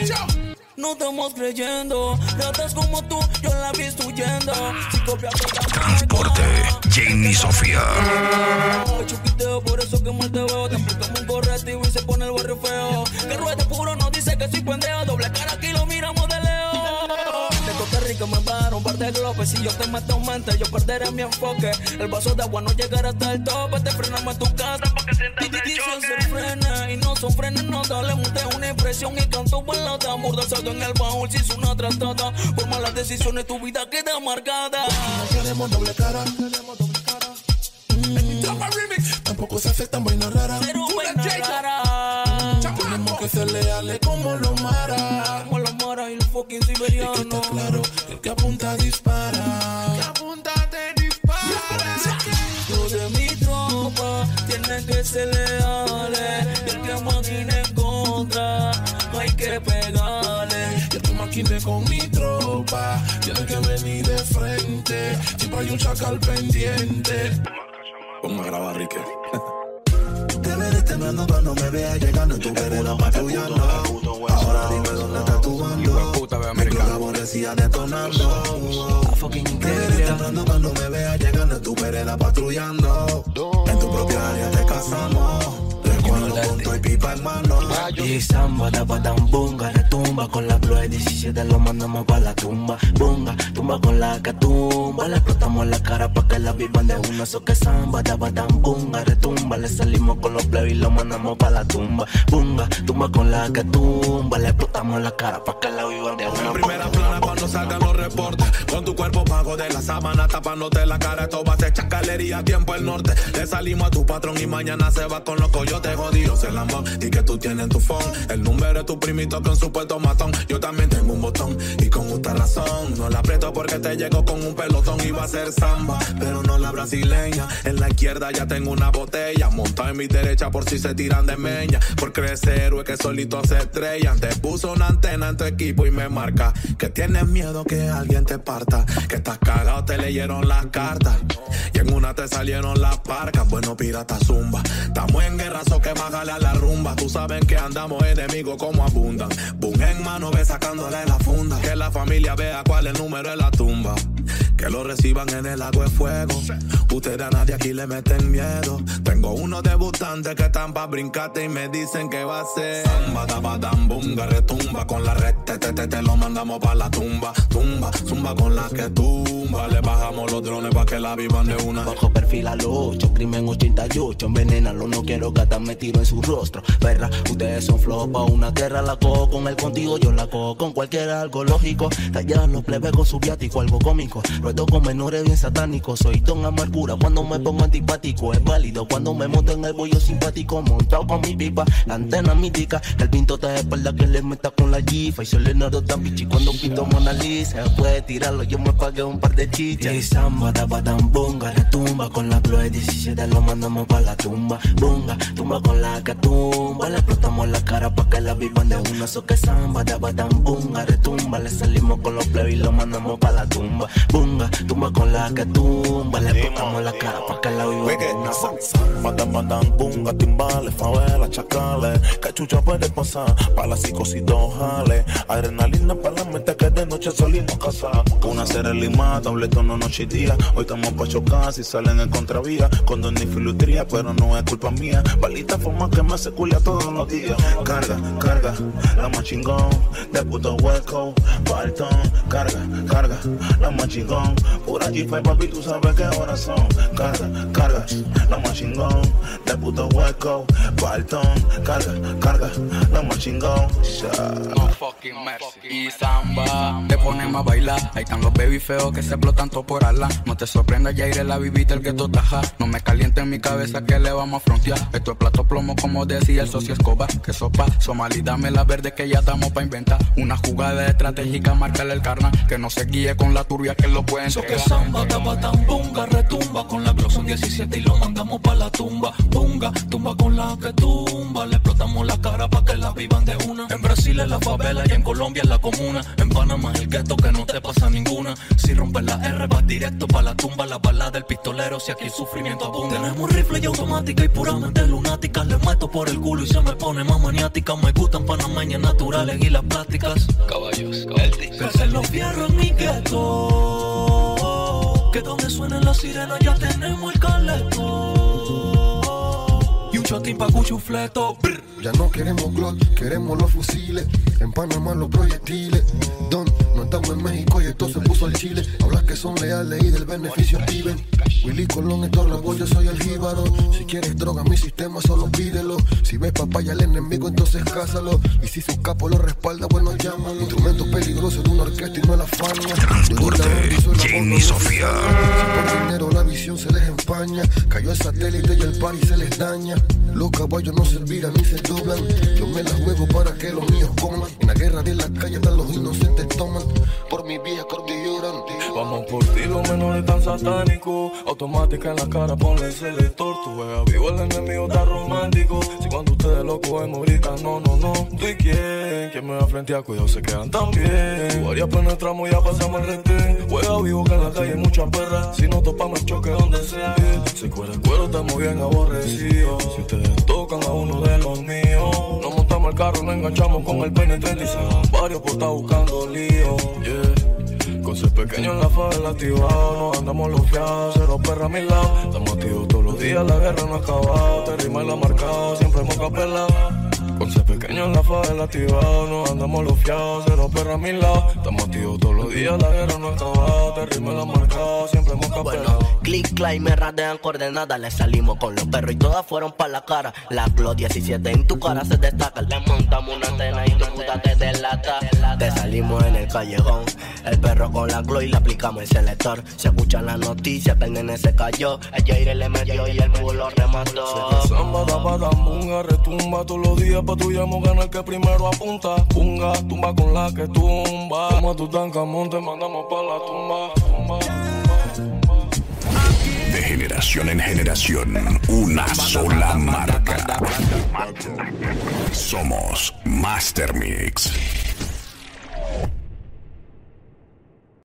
No estamos creyendo, ratas como tú, yo la vi huyendo. Transporte, Jamie Sofía. Chuquiteo, por eso que mal te veo. Te aplicamos un correctivo y se pone el barrio feo. Que ruede puro nos dice que soy pendejo. Doble cara aquí lo miramos de leo. De Costa Rica me bajaron un par de glopes. Si yo te mato mente, yo perderé mi enfoque. El vaso de agua no llegará hasta el tope. Te frenamos a tu casa pa' que sientas el choque. Se frena y no son frenes, no dale monté una impresión y canto balada. Mordazado en el baúl, si es una tratada. Por malas decisiones tu vida queda marcada. No queremos doble cara. Mm. En mi trapa remix tampoco se aceptan vainas raras. Pero vainas raras. Tenemos que ser leales como los maras. Como los maras y los fucking siberianos. Y que está claro que el que apunta dispara. El que apunta te dispara. Yo de mi tropa tienen que ser leales. Y el que maquine en contra hay que pegarle. Y el que maquine con mi tropa tiene que venir de frente. Siempre hay un chacal pendiente. Ponme a grabar, Rique. Te veré temblando cuando me veas llegando en tu vereda patrullando. Ahora dime dónde está tu bando. Me creo la aborrecía detonando. Te veré temblando cuando me veas llegando en tu vereda patrullando. En tu propia área te casamos. Recuerdo punto y pipa en mano. Y samba, da badam, bunga, retumba. Con la Bloy diecisiete lo mandamos pa' la tumba. Bunga, tumba con la catumba. Le explotamos la cara pa' que la vivan de uno. Eso que samba, da badam, bunga, retumba. Le salimos con los plebes y lo mandamos pa' la tumba. Bunga, tumba con la catumba. Le explotamos la cara pa' que la vivan de uno. En primera plana cuando salgan los reportes. Con tu cuerpo pago de la sábana tapándote la cara. Esto va a ser chacalería, tiempo el norte. Le salimos a tu patrón y mañana se va con los coyotes jodidos. El amor y que tú tienes en tu phone. El número es tu primito con su puesto matón. Yo también tengo un botón y con justa razón. No la aprieto porque te llego con un pelotón. Iba a ser samba, pero no la brasileña. En la izquierda ya tengo una botella. Montada en mi derecha por si se tiran de meña. Por crecer héroe que solito se estrellan. Te puso una antena en tu equipo y me marca que tienes miedo que alguien te parta. Que estás cagado, te leyeron las cartas. Y en una te salieron las parcas. Bueno, pirata zumba. Estamos en guerra, so que bájale a la rumba. Tú sabes que andamos enemigos como abundan. Boom en mano, ve sacándole la funda. Que la familia vea cuál es el número de la tumba. Que lo reciban en el agua de fuego. Ustedes a nadie aquí le meten miedo. Tengo unos debutantes que están pa' brincarte y me dicen que va a ser samba, tabadam, bunga, retumba. Con la red, te, te, te, te lo mandamos pa' la tumba. Tumba, zumba con la que tumba. tumba. Le bajamos los drones pa' que la vivan de una. Bajo perfil a los ocho, crimen ochenta y ocho. Envenénalo, no quiero gastarme tiro en su rostro. Perra, ustedes son flojos pa' una guerra. La cojo con él contigo, yo la cojo con cualquiera. Algo lógico, tallar los plebes con su viático. Algo cómico, ruedo con menores bien satánicos. Soy don amargura cuando me pongo antipático. Es válido cuando me monto en el bollo simpático. Montado con mi pipa, la antena mítica. El pinto te espalda que le meta con la jifa. Y soy Leonardo da Vinci cuando pinto Mona Lisa. Puede tirarlo, yo me pagué un par de chichas. Y samba, tapa, tan bunga, retumba. Con la Chloe diecisiete lo mandamos pa' la tumba. Bunga, tumba con la que tumba. Le explotamos la cara pa' que la vivan de una. So que samba, tapa, tan bunga, retumba. Le salimos con los plebes y lo mandamos pa' la tumba. Bunga, tumba con la que tumba. Le explotamos la cara pa' que la vivan de una. Mata, matan, bunga, timbales, favela, chacales. Que chucha puede pasar pa' la psicosis jale. Adrenalina pa' la mente que de noche salimos a cazar. Una cera limada, tableto no noche y día. Hoy estamos pa' chocar si salen en contravía. Con don y filutría, pero no es culpa mía. Balita forma que me se culia todos los días. Carga, carga, la más chingón. De puto hueco, Barton. Carga, carga, la más chingón. Pura G-Five, papi, tú sabes qué horas son. Carga, carga, la más chingón. De puto hueco, Barton. Carga, carga, la más chingón. No fucking mercy. Y samba, te ponemos a bailar. Ahí están los baby feos que se explotan todo por ala. No te sorprendas, ya iré la vivita el que tú taja. No me caliente en mi cabeza que le vamos a frontear. Esto es plato plomo como decía el socio Escobar. Que sopa, Somali, dame la verde que ya estamos pa' inventar. Una jugada estratégica, marcarle el carnal. Que no se guíe con la turbia que lo puede entregar. So que samba, tapa, tan bunga, retumba. Con la Glock son diecisiete y lo mandamos pa' la tumba. Bunga, tumba con la que tumba. Le explotamos la cara pa' que la vivan de una. En Brasil es la favela y en Colombia es la comuna. En Panamá es el gueto que no te pasa ninguna. Si rompes la R vas directo pa' la tumba. La bala del pistolero si aquí el sufrimiento abunda. Tenemos rifle y automática y puramente lunática. Le meto por el culo y se me pone más maniática. Me gustan panameñas naturales y las plásticas. Caballos, que los fierros en mi gueto. Que donde suenen las sirenas ya tenemos el caleto. Y un chotín pa' cuchufleto. Ya no queremos Glock, queremos los fusiles. En Panamá los proyectiles. Don, no estamos en México y esto se puso al Chile. Hablas que son leales y del beneficio viven. Willy Colón, Héctor Lavoe, yo soy el jíbaro. Si quieres droga, mi sistema solo pídelo. Si ves papaya al enemigo, entonces cázalo. Y si su capo lo respalda, bueno, llámalo. Instrumentos peligrosos de una orquesta y no la fania. Transporte, Jenny Sofía. Si por dinero la visión se les empaña. Cayó el satélite y el party se les daña. Los caballos no servirán ni se doblan. Yo me la juego para que los míos coman. En la guerra de la calle hasta los inocentes toman. Por mi vieja cordillera. Vamos por ti, los menores tan satánicos. Automática en la cara, ponle el selector. Tu juegas vivo, el enemigo está romántico. Si cuando ustedes lo cogemos ahorita, no, no, no. ¿Tú y quién? ¿Quién me va frente a cuidado? Se quedan tan bien. Varias penetramos y ya pasamos el retén. Juega vivo que en la calle hay muchas perras. Si no topamos el choque donde sea. Si cuero el cuero estamos bien aborrecidos. Si ustedes tocan a uno de los míos. Nos montamos el carro, nos enganchamos con el P N treinta y seis. Varios por estar buscando lío, yeah. Con ser pequeño en la favela activado. Nos andamos los fiados, cero perra a mi lado. Estamos activos todos los días, la guerra no ha acabado. Te rima y la marcado, siempre hemos capelado. Con ser pequeño en la favela activado. Nos andamos los fiados, cero perra a mi lado. Estamos activos todos los días, la guerra no ha acabado. Te rima y la marcado, siempre hemos capelado. Bueno, click, clay, me radean coordenadas. Le salimos con los perros y todas fueron pa' la cara. La Glock diecisiete en tu cara se destaca. Le montamos una antena y tu puta te delata. Te salimos en el callejón. El perro con la Glock y le aplicamos el selector. Se escuchan las noticias que el nene se cayó. El Jair le metió y el culo remató. Samba, tapa, bunga, retumba todos los días. Patrullamos, gana el que primero apunta. Bunga, tumba con la que tumba. Como tu Tutankamón te mandamos pa' la tumba. Tumba. De generación en generación, una sola marca. Somos Master Mix.